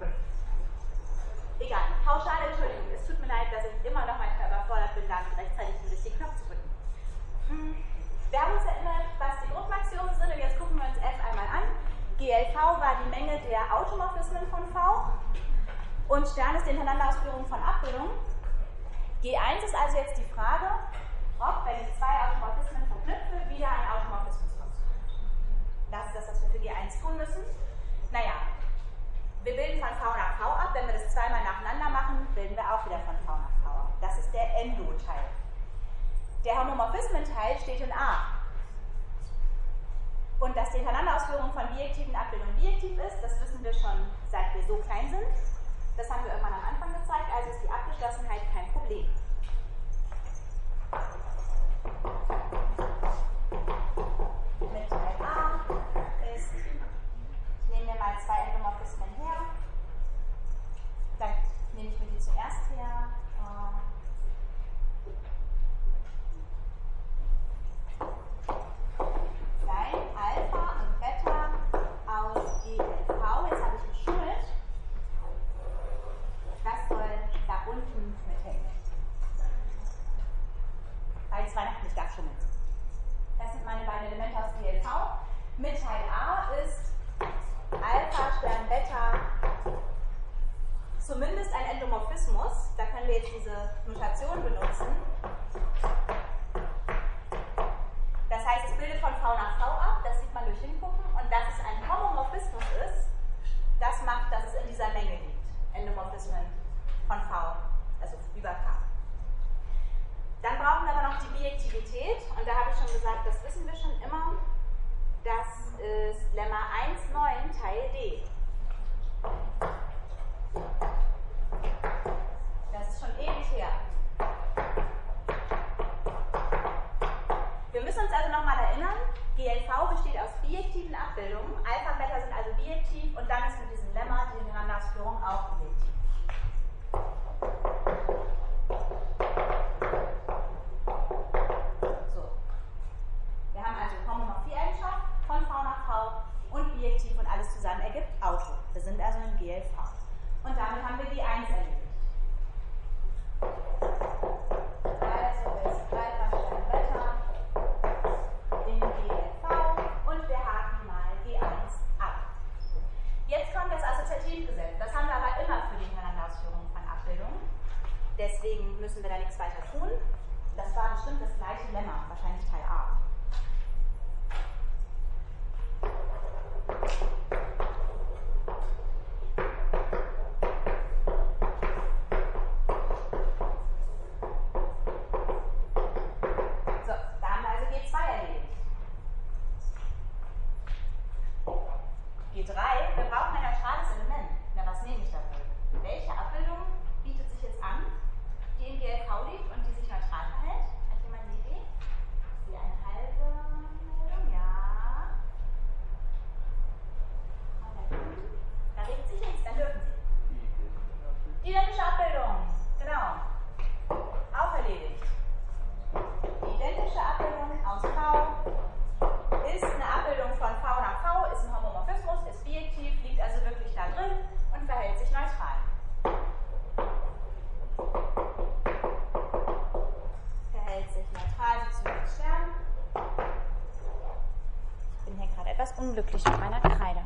Egal, pauschale Entschuldigung. Es tut mir leid, dass ich immer noch manchmal überfordert bin, damit rechtzeitig den richtigen Knopf zu drücken. Wir haben uns erinnert, was die Gruppenaxiome sind, und jetzt gucken wir uns F einmal an. GLV war die Menge der Automorphismen von V und Stern ist die Hintereinanderausführung von Abbildungen. G1 ist also jetzt die Frage, ob, wenn ich 2 Automorphismen verknüpfe, wieder ein Automorphismus konstruiert. Das ist das, was wir für G1 tun müssen. Naja, wir bilden von V nach V ab. Wenn wir das zweimal nacheinander machen, bilden wir auch wieder von V nach V ab. Das ist der Endo-Teil. Der Homomorphismen-Teil steht in A. Und dass die Hintereinanderausführung von bijektiven Abbildungen bijektiv ist, das wissen wir schon, seit wir so klein sind. Das haben wir irgendwann am Anfang gezeigt, also ist die Abgeschlossenheit kein Problem. Mit Teil A ist, ich nehme mir mal 2 Endomorphismen her. Vielleicht nehme ich mir die zuerst her. Sein Alpha und Beta aus GLV. Jetzt habe ich geschummelt. Das soll da unten mithängen. Weil es Weihnachten nicht darf schummeln. Das sind meine beiden Elemente aus GLV. Mit Teil A ist Alpha, Stern, Beta zumindest ein Endomorphismus. Da können wir jetzt diese Notation benutzen. Das heißt, es bildet von V nach V ab, das sieht man durch Hingucken. Und dass es ein Homomorphismus ist, das macht, dass es in dieser Menge liegt. Endomorphismen von V, also über K. Dann brauchen wir aber noch die Bijektivität. Und da habe ich schon gesagt, das wissen wir schon immer. Das ist Lemma 1,9 Teil D. Das ist schon ewig her. Wir müssen uns also nochmal erinnern, GLV besteht aus bijektiven Abbildungen. Alpha und Beta sind also bijektiv und dann ist mit diesem Lemma die Hintereinanderausführung auch bijektiv. So. Wir haben also Homomorphie-Eigenschaft von V nach V und bijektiv und alles zusammen ergibt Auto. Wir sind also im GLV. Und damit haben wir G1 erledigt. Also ist Alpha, Stern, Beta in GLV und wir haken mal G1 ab. Jetzt kommt das Assoziativgesetz. Das haben wir aber immer für die Hintereinanderausführung von Abbildungen. Deswegen müssen wir da nichts weiter tun. Das war bestimmt das gleiche Lemma, wahrscheinlich Teil A. freisitzenden Stern. Ich bin hier gerade etwas unglücklich mit meiner Kreide.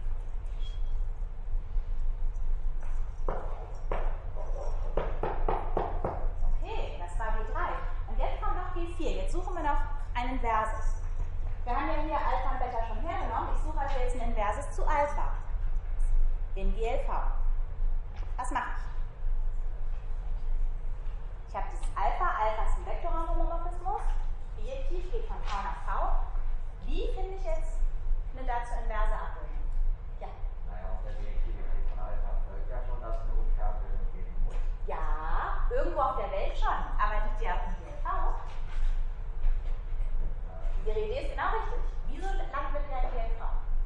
Okay, das war G3. Und jetzt kommt noch G4. Jetzt suchen wir noch einen Inversus. Wir haben ja hier Alpha und Beta schon hergenommen. Ich suche also jetzt einen Inversus zu Alpha in GLV. Was mache ich? Ich habe dieses Alpha. Alpha ist ein Vektorraumhomomorphismus. Bijektiv geht von V nach V. Wie finde ich jetzt eine dazu inverse Abbildung? Ja. Naja, aus der Bijektivität von Alpha folgt ja schon, dass es eine Umkehrbildung geben muss. Ja, irgendwo auf der Welt schon. Aber liegt die auch in GLV? Ihre Idee ist genau richtig. Wieso landet mit der GLV?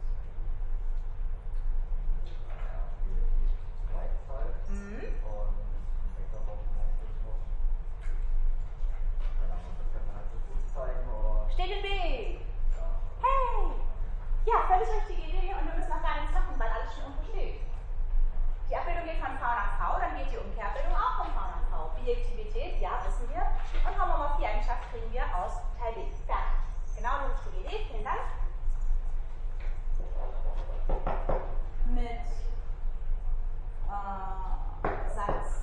Und Vektorraumhomorphismus. Das kann man halt so gut zeigen, oder? Steht in B. Hey! Ja, völlig richtige Idee und wir müssen auch gar nichts machen, weil alles schon irgendwo steht. Die Abbildung geht von V nach V, dann geht die Umkehrbildung auch von V nach V. Bijektivität, ja, wissen wir. Und Homomorphie-Eigenschaft kriegen wir aus Teil B. Fertig. Genau die richtige Idee, vielen Dank. Mit Satz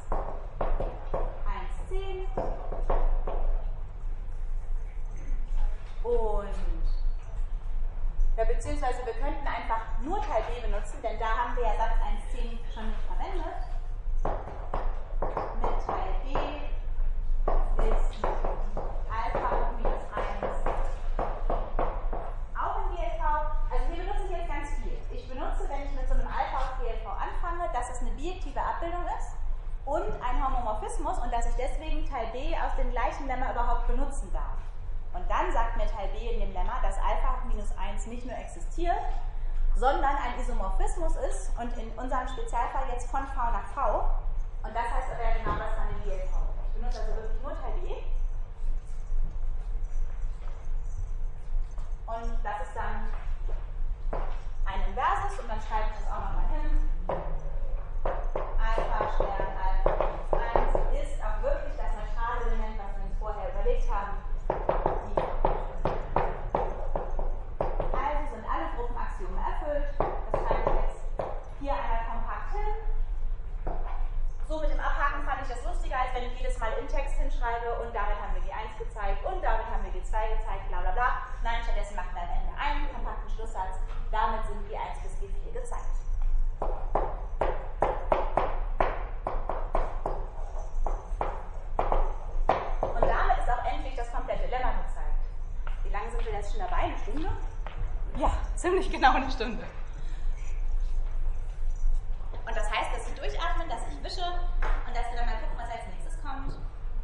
1,10 und beziehungsweise wir könnten einfach nur Teil B benutzen, denn da haben wir ja Satz 1,10 schon nicht verwendet. Mit Teil B ist Alpha minus 1 auch in GLV. Also hier benutze ich jetzt ganz viel. Ich benutze, wenn ich mit so einem Alpha auf GLV anfange, dass es eine bijektive Abbildung ist und ein Homomorphismus und dass ich deswegen Teil B aus dem gleichen Lemma überhaupt benutzen darf. Und dann sagt mir Teil B in dem Lemma, dass Alpha minus 1 nicht nur existiert, sondern ein Isomorphismus ist und in unserem Spezialfall jetzt von V nach V. Und das heißt aber ja genau, was dann in GLV ist. Ich benutze also wirklich nur Teil B. Und das ist dann ein Inversus und dann schreibe ich das auch nochmal hin. Alpha Stern Alpha minus 1 ist auch wirklich das neutrale Element, was wir uns vorher überlegt haben. Also sind alle Gruppenaxiome erfüllt. Das schreibe ich jetzt hier einmal kompakt hin. So mit dem Abhaken fand ich das lustiger, als wenn ich jedes Mal in Text hinschreibe und damit haben wir G1 gezeigt und damit haben wir G2 gezeigt, bla bla bla. Nein, stattdessen machen wir am Ende einen kompakten Schlusssatz. Damit sind G1 bis G4 gezeigt. Und damit ist auch endlich das komplette Lemma gezeigt. Wie lange sind wir jetzt schon dabei? Eine Stunde? Ja, ziemlich genau eine Stunde. Und das heißt, dass Sie durchatmen, dass ich wische und dass wir dann mal gucken, was als nächstes kommt.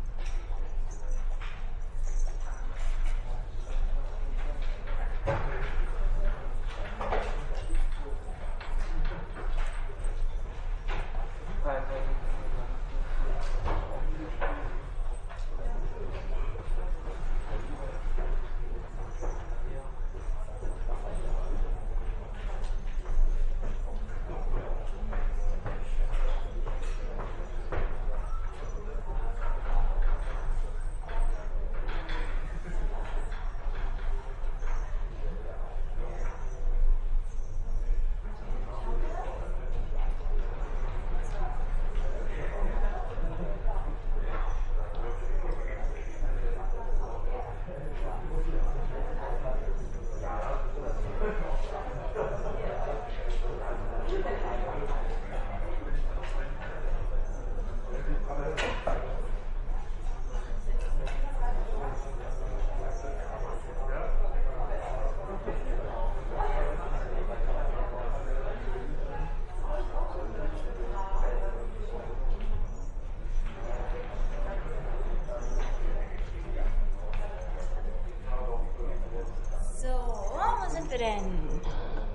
denn?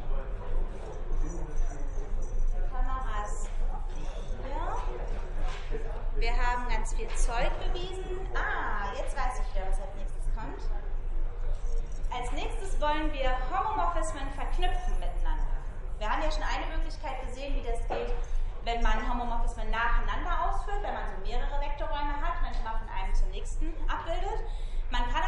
Kameras hier. Wir haben ganz viel Zeug bewiesen. Jetzt weiß ich wieder, was als nächstes kommt. Als nächstes wollen wir Homomorphismen verknüpfen miteinander. Wir haben ja schon eine Möglichkeit gesehen, wie das geht, wenn man Homomorphismen nacheinander ausführt, wenn man so mehrere Vektorräume hat, man immer von einem zum nächsten abbildet. Man kann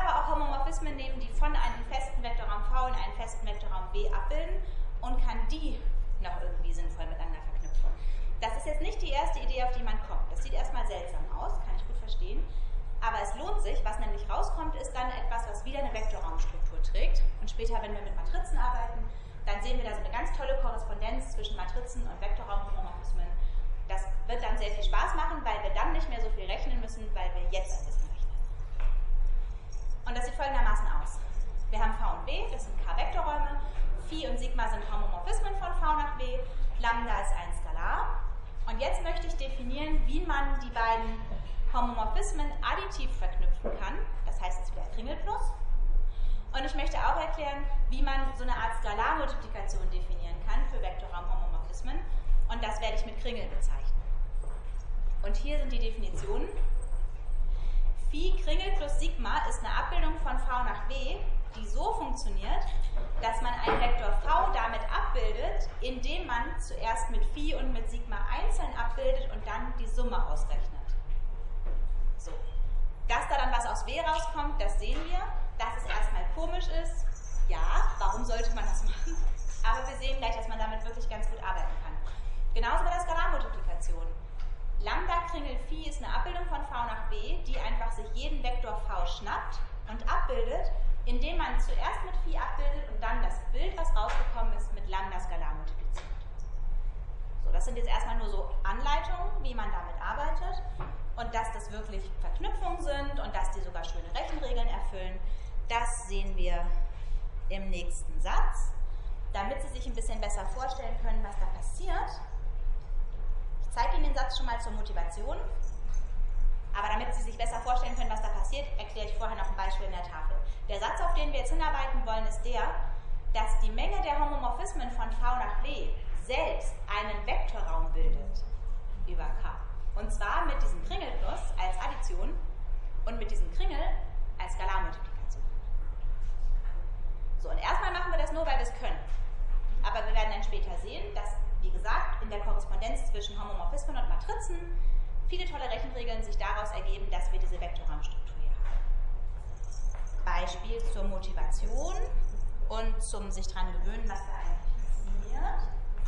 zwischen Matrizen und Vektorraumhomomorphismen. Das wird dann sehr viel Spaß machen, weil wir dann nicht mehr so viel rechnen müssen, weil wir jetzt ein bisschen rechnen. Und das sieht folgendermaßen aus. Wir haben V und W, das sind K-Vektorräume. Phi und Sigma sind Homomorphismen von V nach W. Lambda ist ein Skalar. Und jetzt möchte ich definieren, wie man die beiden Homomorphismen additiv verknüpfen kann. Das heißt jetzt wieder Kringelplus. Und ich möchte auch erklären, wie man so eine Art Skalarmultiplikation definieren kann für Vektorraumhomomorphismen. Und das werde ich mit Kringel bezeichnen. Und hier sind die Definitionen. Phi Kringel plus Sigma ist eine Abbildung von V nach W, die so funktioniert, dass man einen Vektor V damit abbildet, indem man zuerst mit Phi und mit Sigma einzeln abbildet und dann die Summe ausrechnet. So. Dass da dann was aus W rauskommt, das sehen wir. Dass es erstmal komisch ist, ja, warum sollte man das machen? Aber wir sehen gleich, dass man damit wirklich ganz gut arbeiten kann. Genauso bei der Skalarmultiplikation. Lambda Kringel Phi ist eine Abbildung von V nach W, die einfach sich jeden Vektor V schnappt und abbildet, indem man zuerst mit Phi abbildet und dann das Bild, was rausgekommen ist, mit Lambda Skalar multipliziert. So, das sind jetzt erstmal nur so Anleitungen, wie man damit arbeitet und dass das wirklich Verknüpfungen sind und dass die sogar schöne Rechenregeln erfüllen, das sehen wir im nächsten Satz. Damit Sie sich ein bisschen besser vorstellen können, was da passiert. Ich zeige Ihnen den Satz schon mal zur Motivation. Aber damit Sie sich besser vorstellen können, was da passiert, erkläre ich vorher noch ein Beispiel in der Tafel. Der Satz, auf den wir jetzt hinarbeiten wollen, ist der, dass die Menge der Homomorphismen von V nach W selbst einen Vektorraum bildet über K. Und zwar mit diesem Kringelplus als Addition und mit diesem Kringel als Skalarmultiplikation. So, und erstmal machen wir das nur, weil wir es können. Aber wir werden dann später sehen, dass, wie gesagt, in der Korrespondenz zwischen Homomorphismen und Matrizen viele tolle Rechenregeln sich daraus ergeben, dass wir diese Vektorraumstruktur hier haben. Beispiel zur Motivation und zum sich dran gewöhnen, was da eigentlich passiert.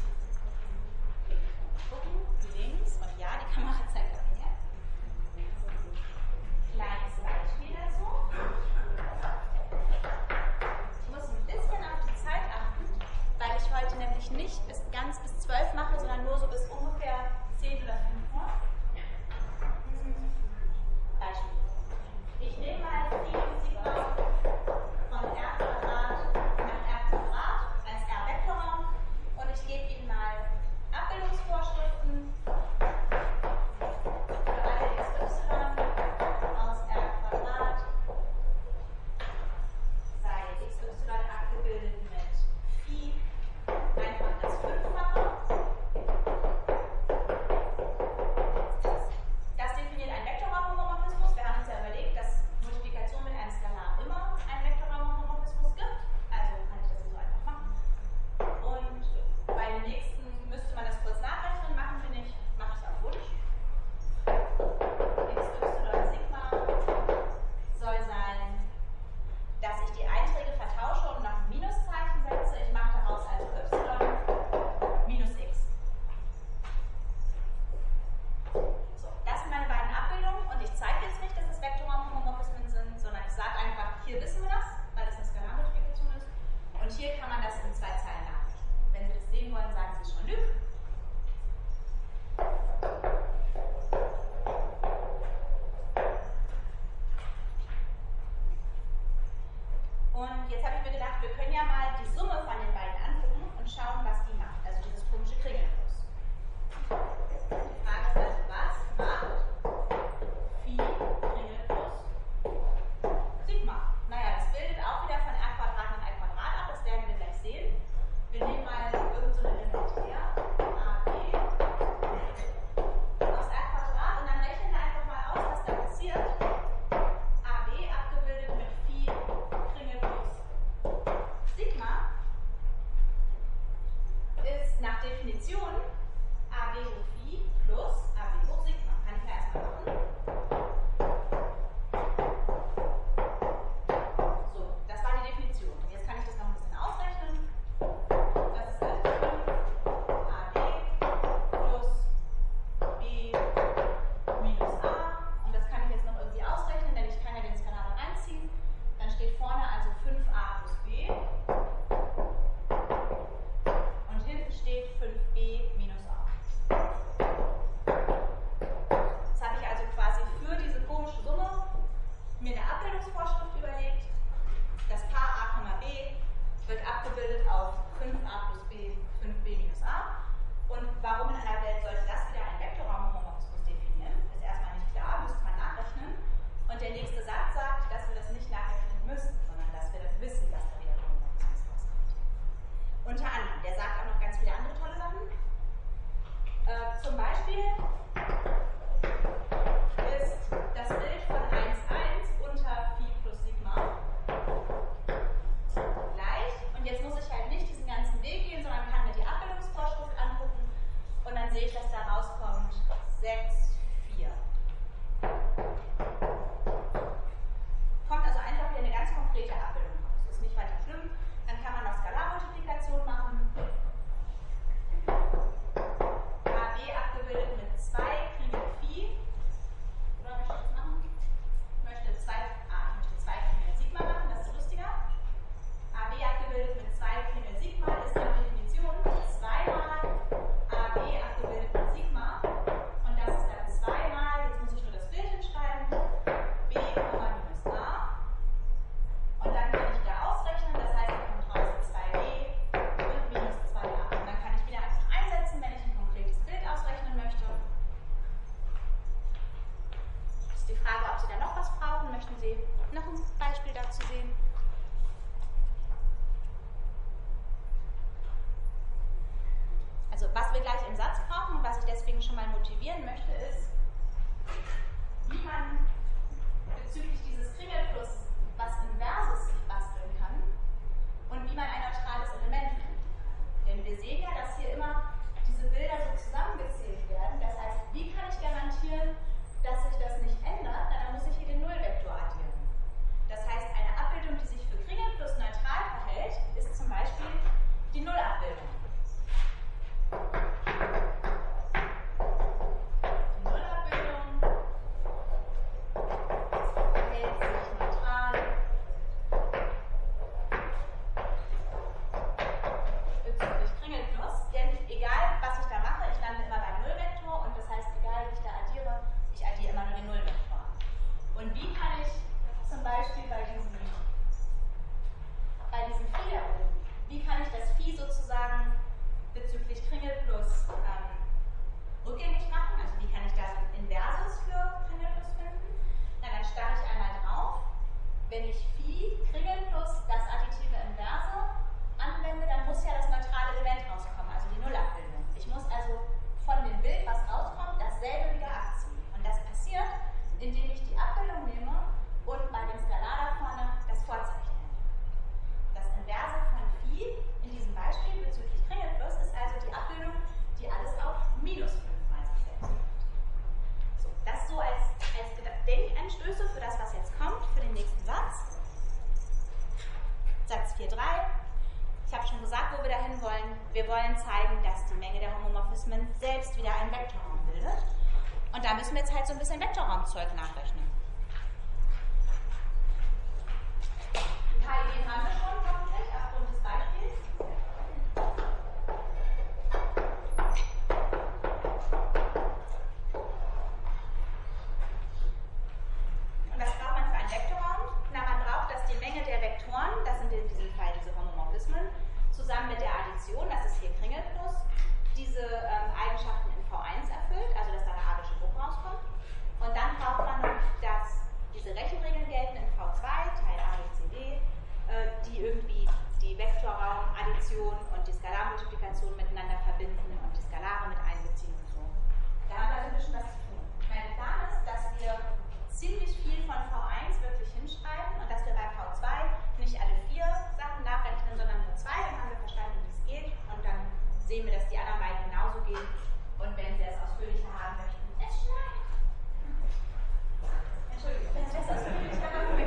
Gucken, links und ja, die Kamera zeigt auch her. Kleines Beispiel dazu. Ich muss ein bisschen auf die Zeit achten, weil ich heute nämlich nicht ganz bis 12 mache, sondern nur so bis ungefähr 10 oder 5 Uhr. Beispiel. Ich nehme mal Phi und Sigma von R² nach R² als R-Vektorraum und ich gebe Ihnen mal Abbildungsvorschriften für alle xy aus R² sei xy abgebildet mit Phi einfach das 5-fache. Das definiert einen Vektorraumhomomorphismus. Wir haben uns ja überlegt, dass Multiplikation mit einem Skalar immer einen Vektorraumhomomorphismus gibt. Also kann ich das hier so einfach machen. Und bei den nächsten müsste man das kurz nachrechnen. Machen wir nicht, mache ich es auf Wunsch. xy Sigma soll sein, dass ich die Einträge vertausche und noch ein Minuszeichen setze. Ich mache daraus also y minus x. So, das sind meine beiden Abbildungen und ich zeige jetzt nicht, dass es Vektorraumhomomorphismen sind, sondern ich sage einfach, hier wissen wir das, weil es eine Skalarmultiplikation ist. Und hier kann man das in 2 Zeilen nachrechnen. Wenn Sie das sehen wollen, sagen Sie es schon Lüg. Und jetzt habe ich mir gedacht, wir können ja mal die Summe von den beiden angucken und schauen, was die macht. Also dieses komische Kringelplus. Die Frage ist also, was macht Phi Kringelplus Sigma? Naja, das bildet auch wieder von R² nach R² ab, das werden wir gleich sehen. Wir nehmen mal irgend so ein Element her, AB aus R² und dann rechnen wir einfach mal aus, was da passiert. AB abgebildet mit Phi Kringelplus Sigma ist nach Definition AB hoch Phi plus AB deswegen schon mal motivieren möchte, ist, wie man bezüglich dieses Kringel plus was Inverses basteln kann und wie man ein neutrales Element findet. Denn wir sehen ja, dass hier immer diese Bilder so zusammengezählt werden. Das heißt, wie kann ich garantieren, dass sich das nicht ändert? Na, dann muss ich hier den Nullvektor addieren. Das heißt, eine Abbildung, die sich für Kringel plus neutral verhält, ist zum Beispiel die Nullabbildung. Die Nullabbildung verhält sich neutral bezüglich Kringel plus, denn egal was ich da mache, ich lande immer beim Nullvektor und das heißt, egal wie ich da addiere, ich addiere immer nur den Nullvektor. Und wie kann ich zum Beispiel bei diesem Phi da oben, wie kann ich das Phi sozusagen bezüglich Kringel plus rückgängig machen? Also wie kann ich da so ein Inverses für Kringel plus finden? Na, dann starre ich einmal drauf. Wenn ich Phi Kringel plus das additive Inverse anwende, dann muss ja das neutrale Element rauskommen, also die Nullabbildung. Ich muss also von dem Bild, was rauskommt, dasselbe wieder abziehen. Und das passiert, indem ich die Abbildung nehme und bei dem Skalar da vorne das Vorzeichen nehme. Das Inverse von Phi in diesem Beispiel bezüglich Kringel plus ist also die Abbildung, die alles auf minus 5 mal sich selbst macht. So, das so als Denkanstöße für das, was jetzt kommt, für den nächsten Satz. Satz 4.3. Ich habe schon gesagt, wo wir dahin wollen. Wir wollen zeigen, dass die Menge der Homomorphismen selbst wieder einen Vektorraum bildet. Und da müssen wir jetzt halt so ein bisschen Vektorraumzeug nachrechnen. Ein paar Ideen haben wir schon, hoffentlich, aufgrund des Beispiels. Und was braucht man für einen Vektorraum? Na, man braucht, dass die Menge der Vektoren, das sind in diesem Fall diese Homomorphismen, zusammen mit der Addition, das ist hier Kringel plus, diese Eigenschaften in V1 erfüllt, also dass da eine arabische Gruppe rauskommt. Und dann braucht man noch, dass diese Rechenregeln gelten in V2, Teil A, B, C, D, die irgendwie die Vektorraumaddition und die Skalarmultiplikation miteinander verbinden und die Skalare mit einbeziehen und so. Da haben wir also ein bisschen was zu tun. Mein Plan ist, dass wir ziemlich viel von V1 wirklich hinschreiben und dass wir bei V2 nicht alle 4 Sachen nachrechnen, sondern nur 2. Dann haben wir verstanden, wie es geht und dann sehen wir, dass die anderen beiden genauso gehen. Und wenn Sie es ausführlicher haben möchten, es schneit. Entschuldigung, wenn Sie es ausführlicher haben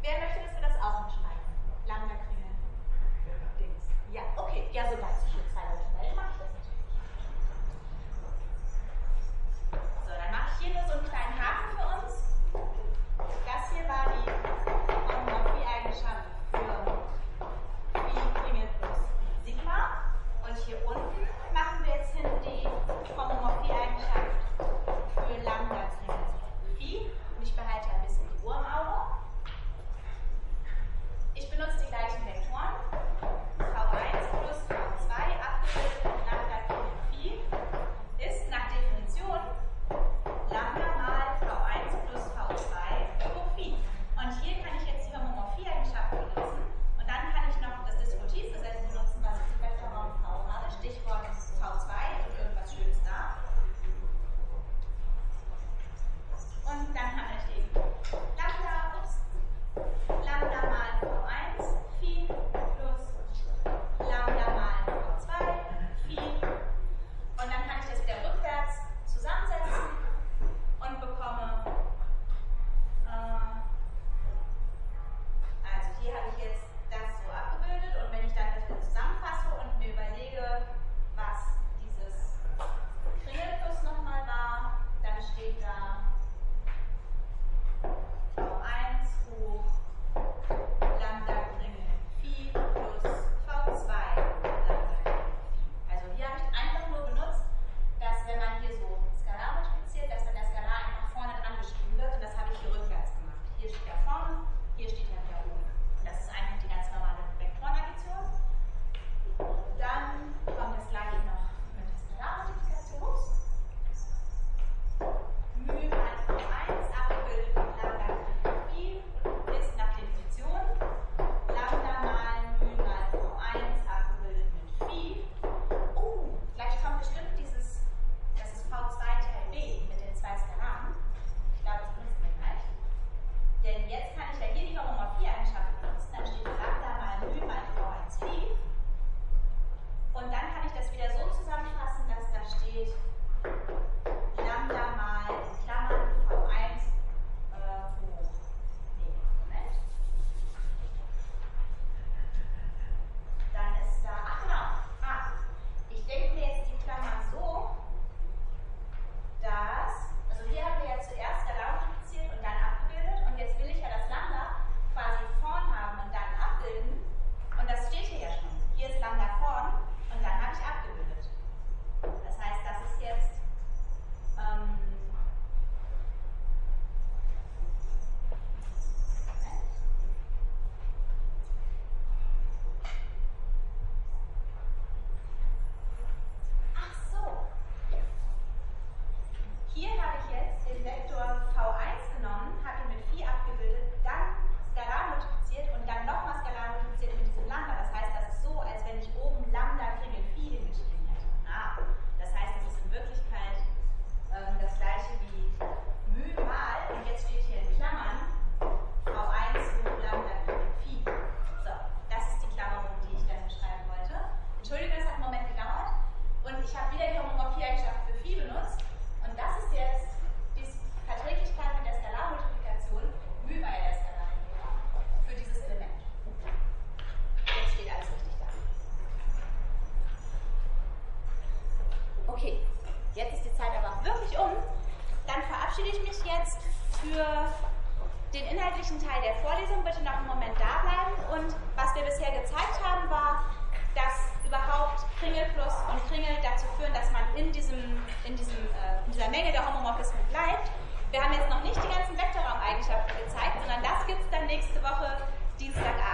Wer möchte, dass wir das auch mitschreiben? Lambda-Kringel. Dings. Ja, okay. Ja, sobald sich hier 2 Leute melden, mache ich das natürlich. So, dann mache ich hier nur so einen kleinen Haken für uns. Das hier war die Homomorphie-Eigenschaft für Phi-Kringel plus Sigma. Und hier unten machen wir jetzt hin die Homomorphie-Eigenschaft für Lambda-Kringel Phi. Und ich behalte ein bisschen die Uhr im Auge. Ich benutze die gleichen Vektoren. V1 plus V2 abgebildet mit Lambda-Kringel Phi ist nach Definition Lambda mal V1 plus V2 hoch Phi. Und hier kann ich jetzt die Homomorphie-Eigenschaft benutzen. Und dann kann ich noch das Distributiv, das heißt benutzen, was ich im Vektorraum V habe. Stichwort V2 und irgendwas Schönes da. Und dann habe ich eben Lambda mal V1 Phi plus Lambda mal V2 Phi. Und dann kann ich das wieder rückwärts zusammensetzen und bekomme, also hier habe ich jetzt das so abgebildet und wenn ich dann das wieder zusammenfasse und mir überlege, was dieses Kringelplus nochmal war, dann steht da V1 hoch Lambda Kringel Phi plus V2 Lambda Kringel Phi. Also hier habe ich einfach nur benutzt, dass wenn man hier so Skalar multipliziert, dass dann der Skalar einfach vorne dran geschrieben wird und das habe ich hier rückwärts gemacht. Hier steht er vorne, hier steht er wieder oben. Und das ist einfach die ganz normale Vektorenaddition. Dann kommt das gleiche noch mit der Skalarmultiplikation. μ mal V1 abgebildet mit Lambda Kringel Phi ist nach Definition Lambda mal μ mal V1 abgebildet mit Phi. Gleich kommt bestimmt das ist V2 Teil B mit den 2 Skalaren. Ich glaube, das benutzen wir gleich. Denn jetzt kann ich ja hier die Homomorphie-Eigenschaft benutzen. Dann steht Lambda mal μ mal V1 Phi. Und dann kann ich das wieder so zusammenfassen, dass da steht Lambda mal in Klammern V1 hoch. Nee, Moment. Dann ist da, ach genau. Ich denke mir jetzt die Klammer so, dass, also hier haben wir ja zuerst Skalar multipliziert und dann abgebildet und jetzt will ich ja das Lambda quasi vorn haben und dann abbilden und das steht hier ja schon. Hier ist Lambda vorn und dann habe ich abgebildet. Das heißt, das ist jetzt ach so. Hier habe ich jetzt den Vektor V1 genommen, habe ihn mit Phi abgebildet, dann Skalar multipliziert und dann nochmal Skalar multipliziert mit diesem Lambda. Das heißt, das ist so, als wenn ich oben Lambda Kringel Phi hingeschrieben hätte. Das heißt, das ist in Wirklichkeit das gleiche wie μ mal, und jetzt steht hier in Klammern V1 hoch Lambda Kringel Phi. So, das ist die Klammerung, die ich dann beschreiben wollte. Entschuldigung, das hat einen Moment gedauert. Und ich habe wieder die Homomorphie-Eigenschaft für Phi benutzt. Und das ist jetzt die Verträglichkeit mit der Skalarmultiplikation μ bei der Skalarmultiplikation für dieses Element. Jetzt steht alles richtig da. Okay, jetzt ist die Zeit aber wirklich um. Dann verabschiede ich mich jetzt für den inhaltlichen Teil der Vorlesung. Bitte noch einen Moment da bleiben. Und was wir bisher gezeigt haben, war, dass überhaupt Kringelplus und Kringel dazu führen, dass man in dieser Menge der Homomorphismen bleibt. Wir haben jetzt noch nicht die ganzen Vektorraumeigenschaften gezeigt, sondern das gibt es dann nächste Woche Dienstag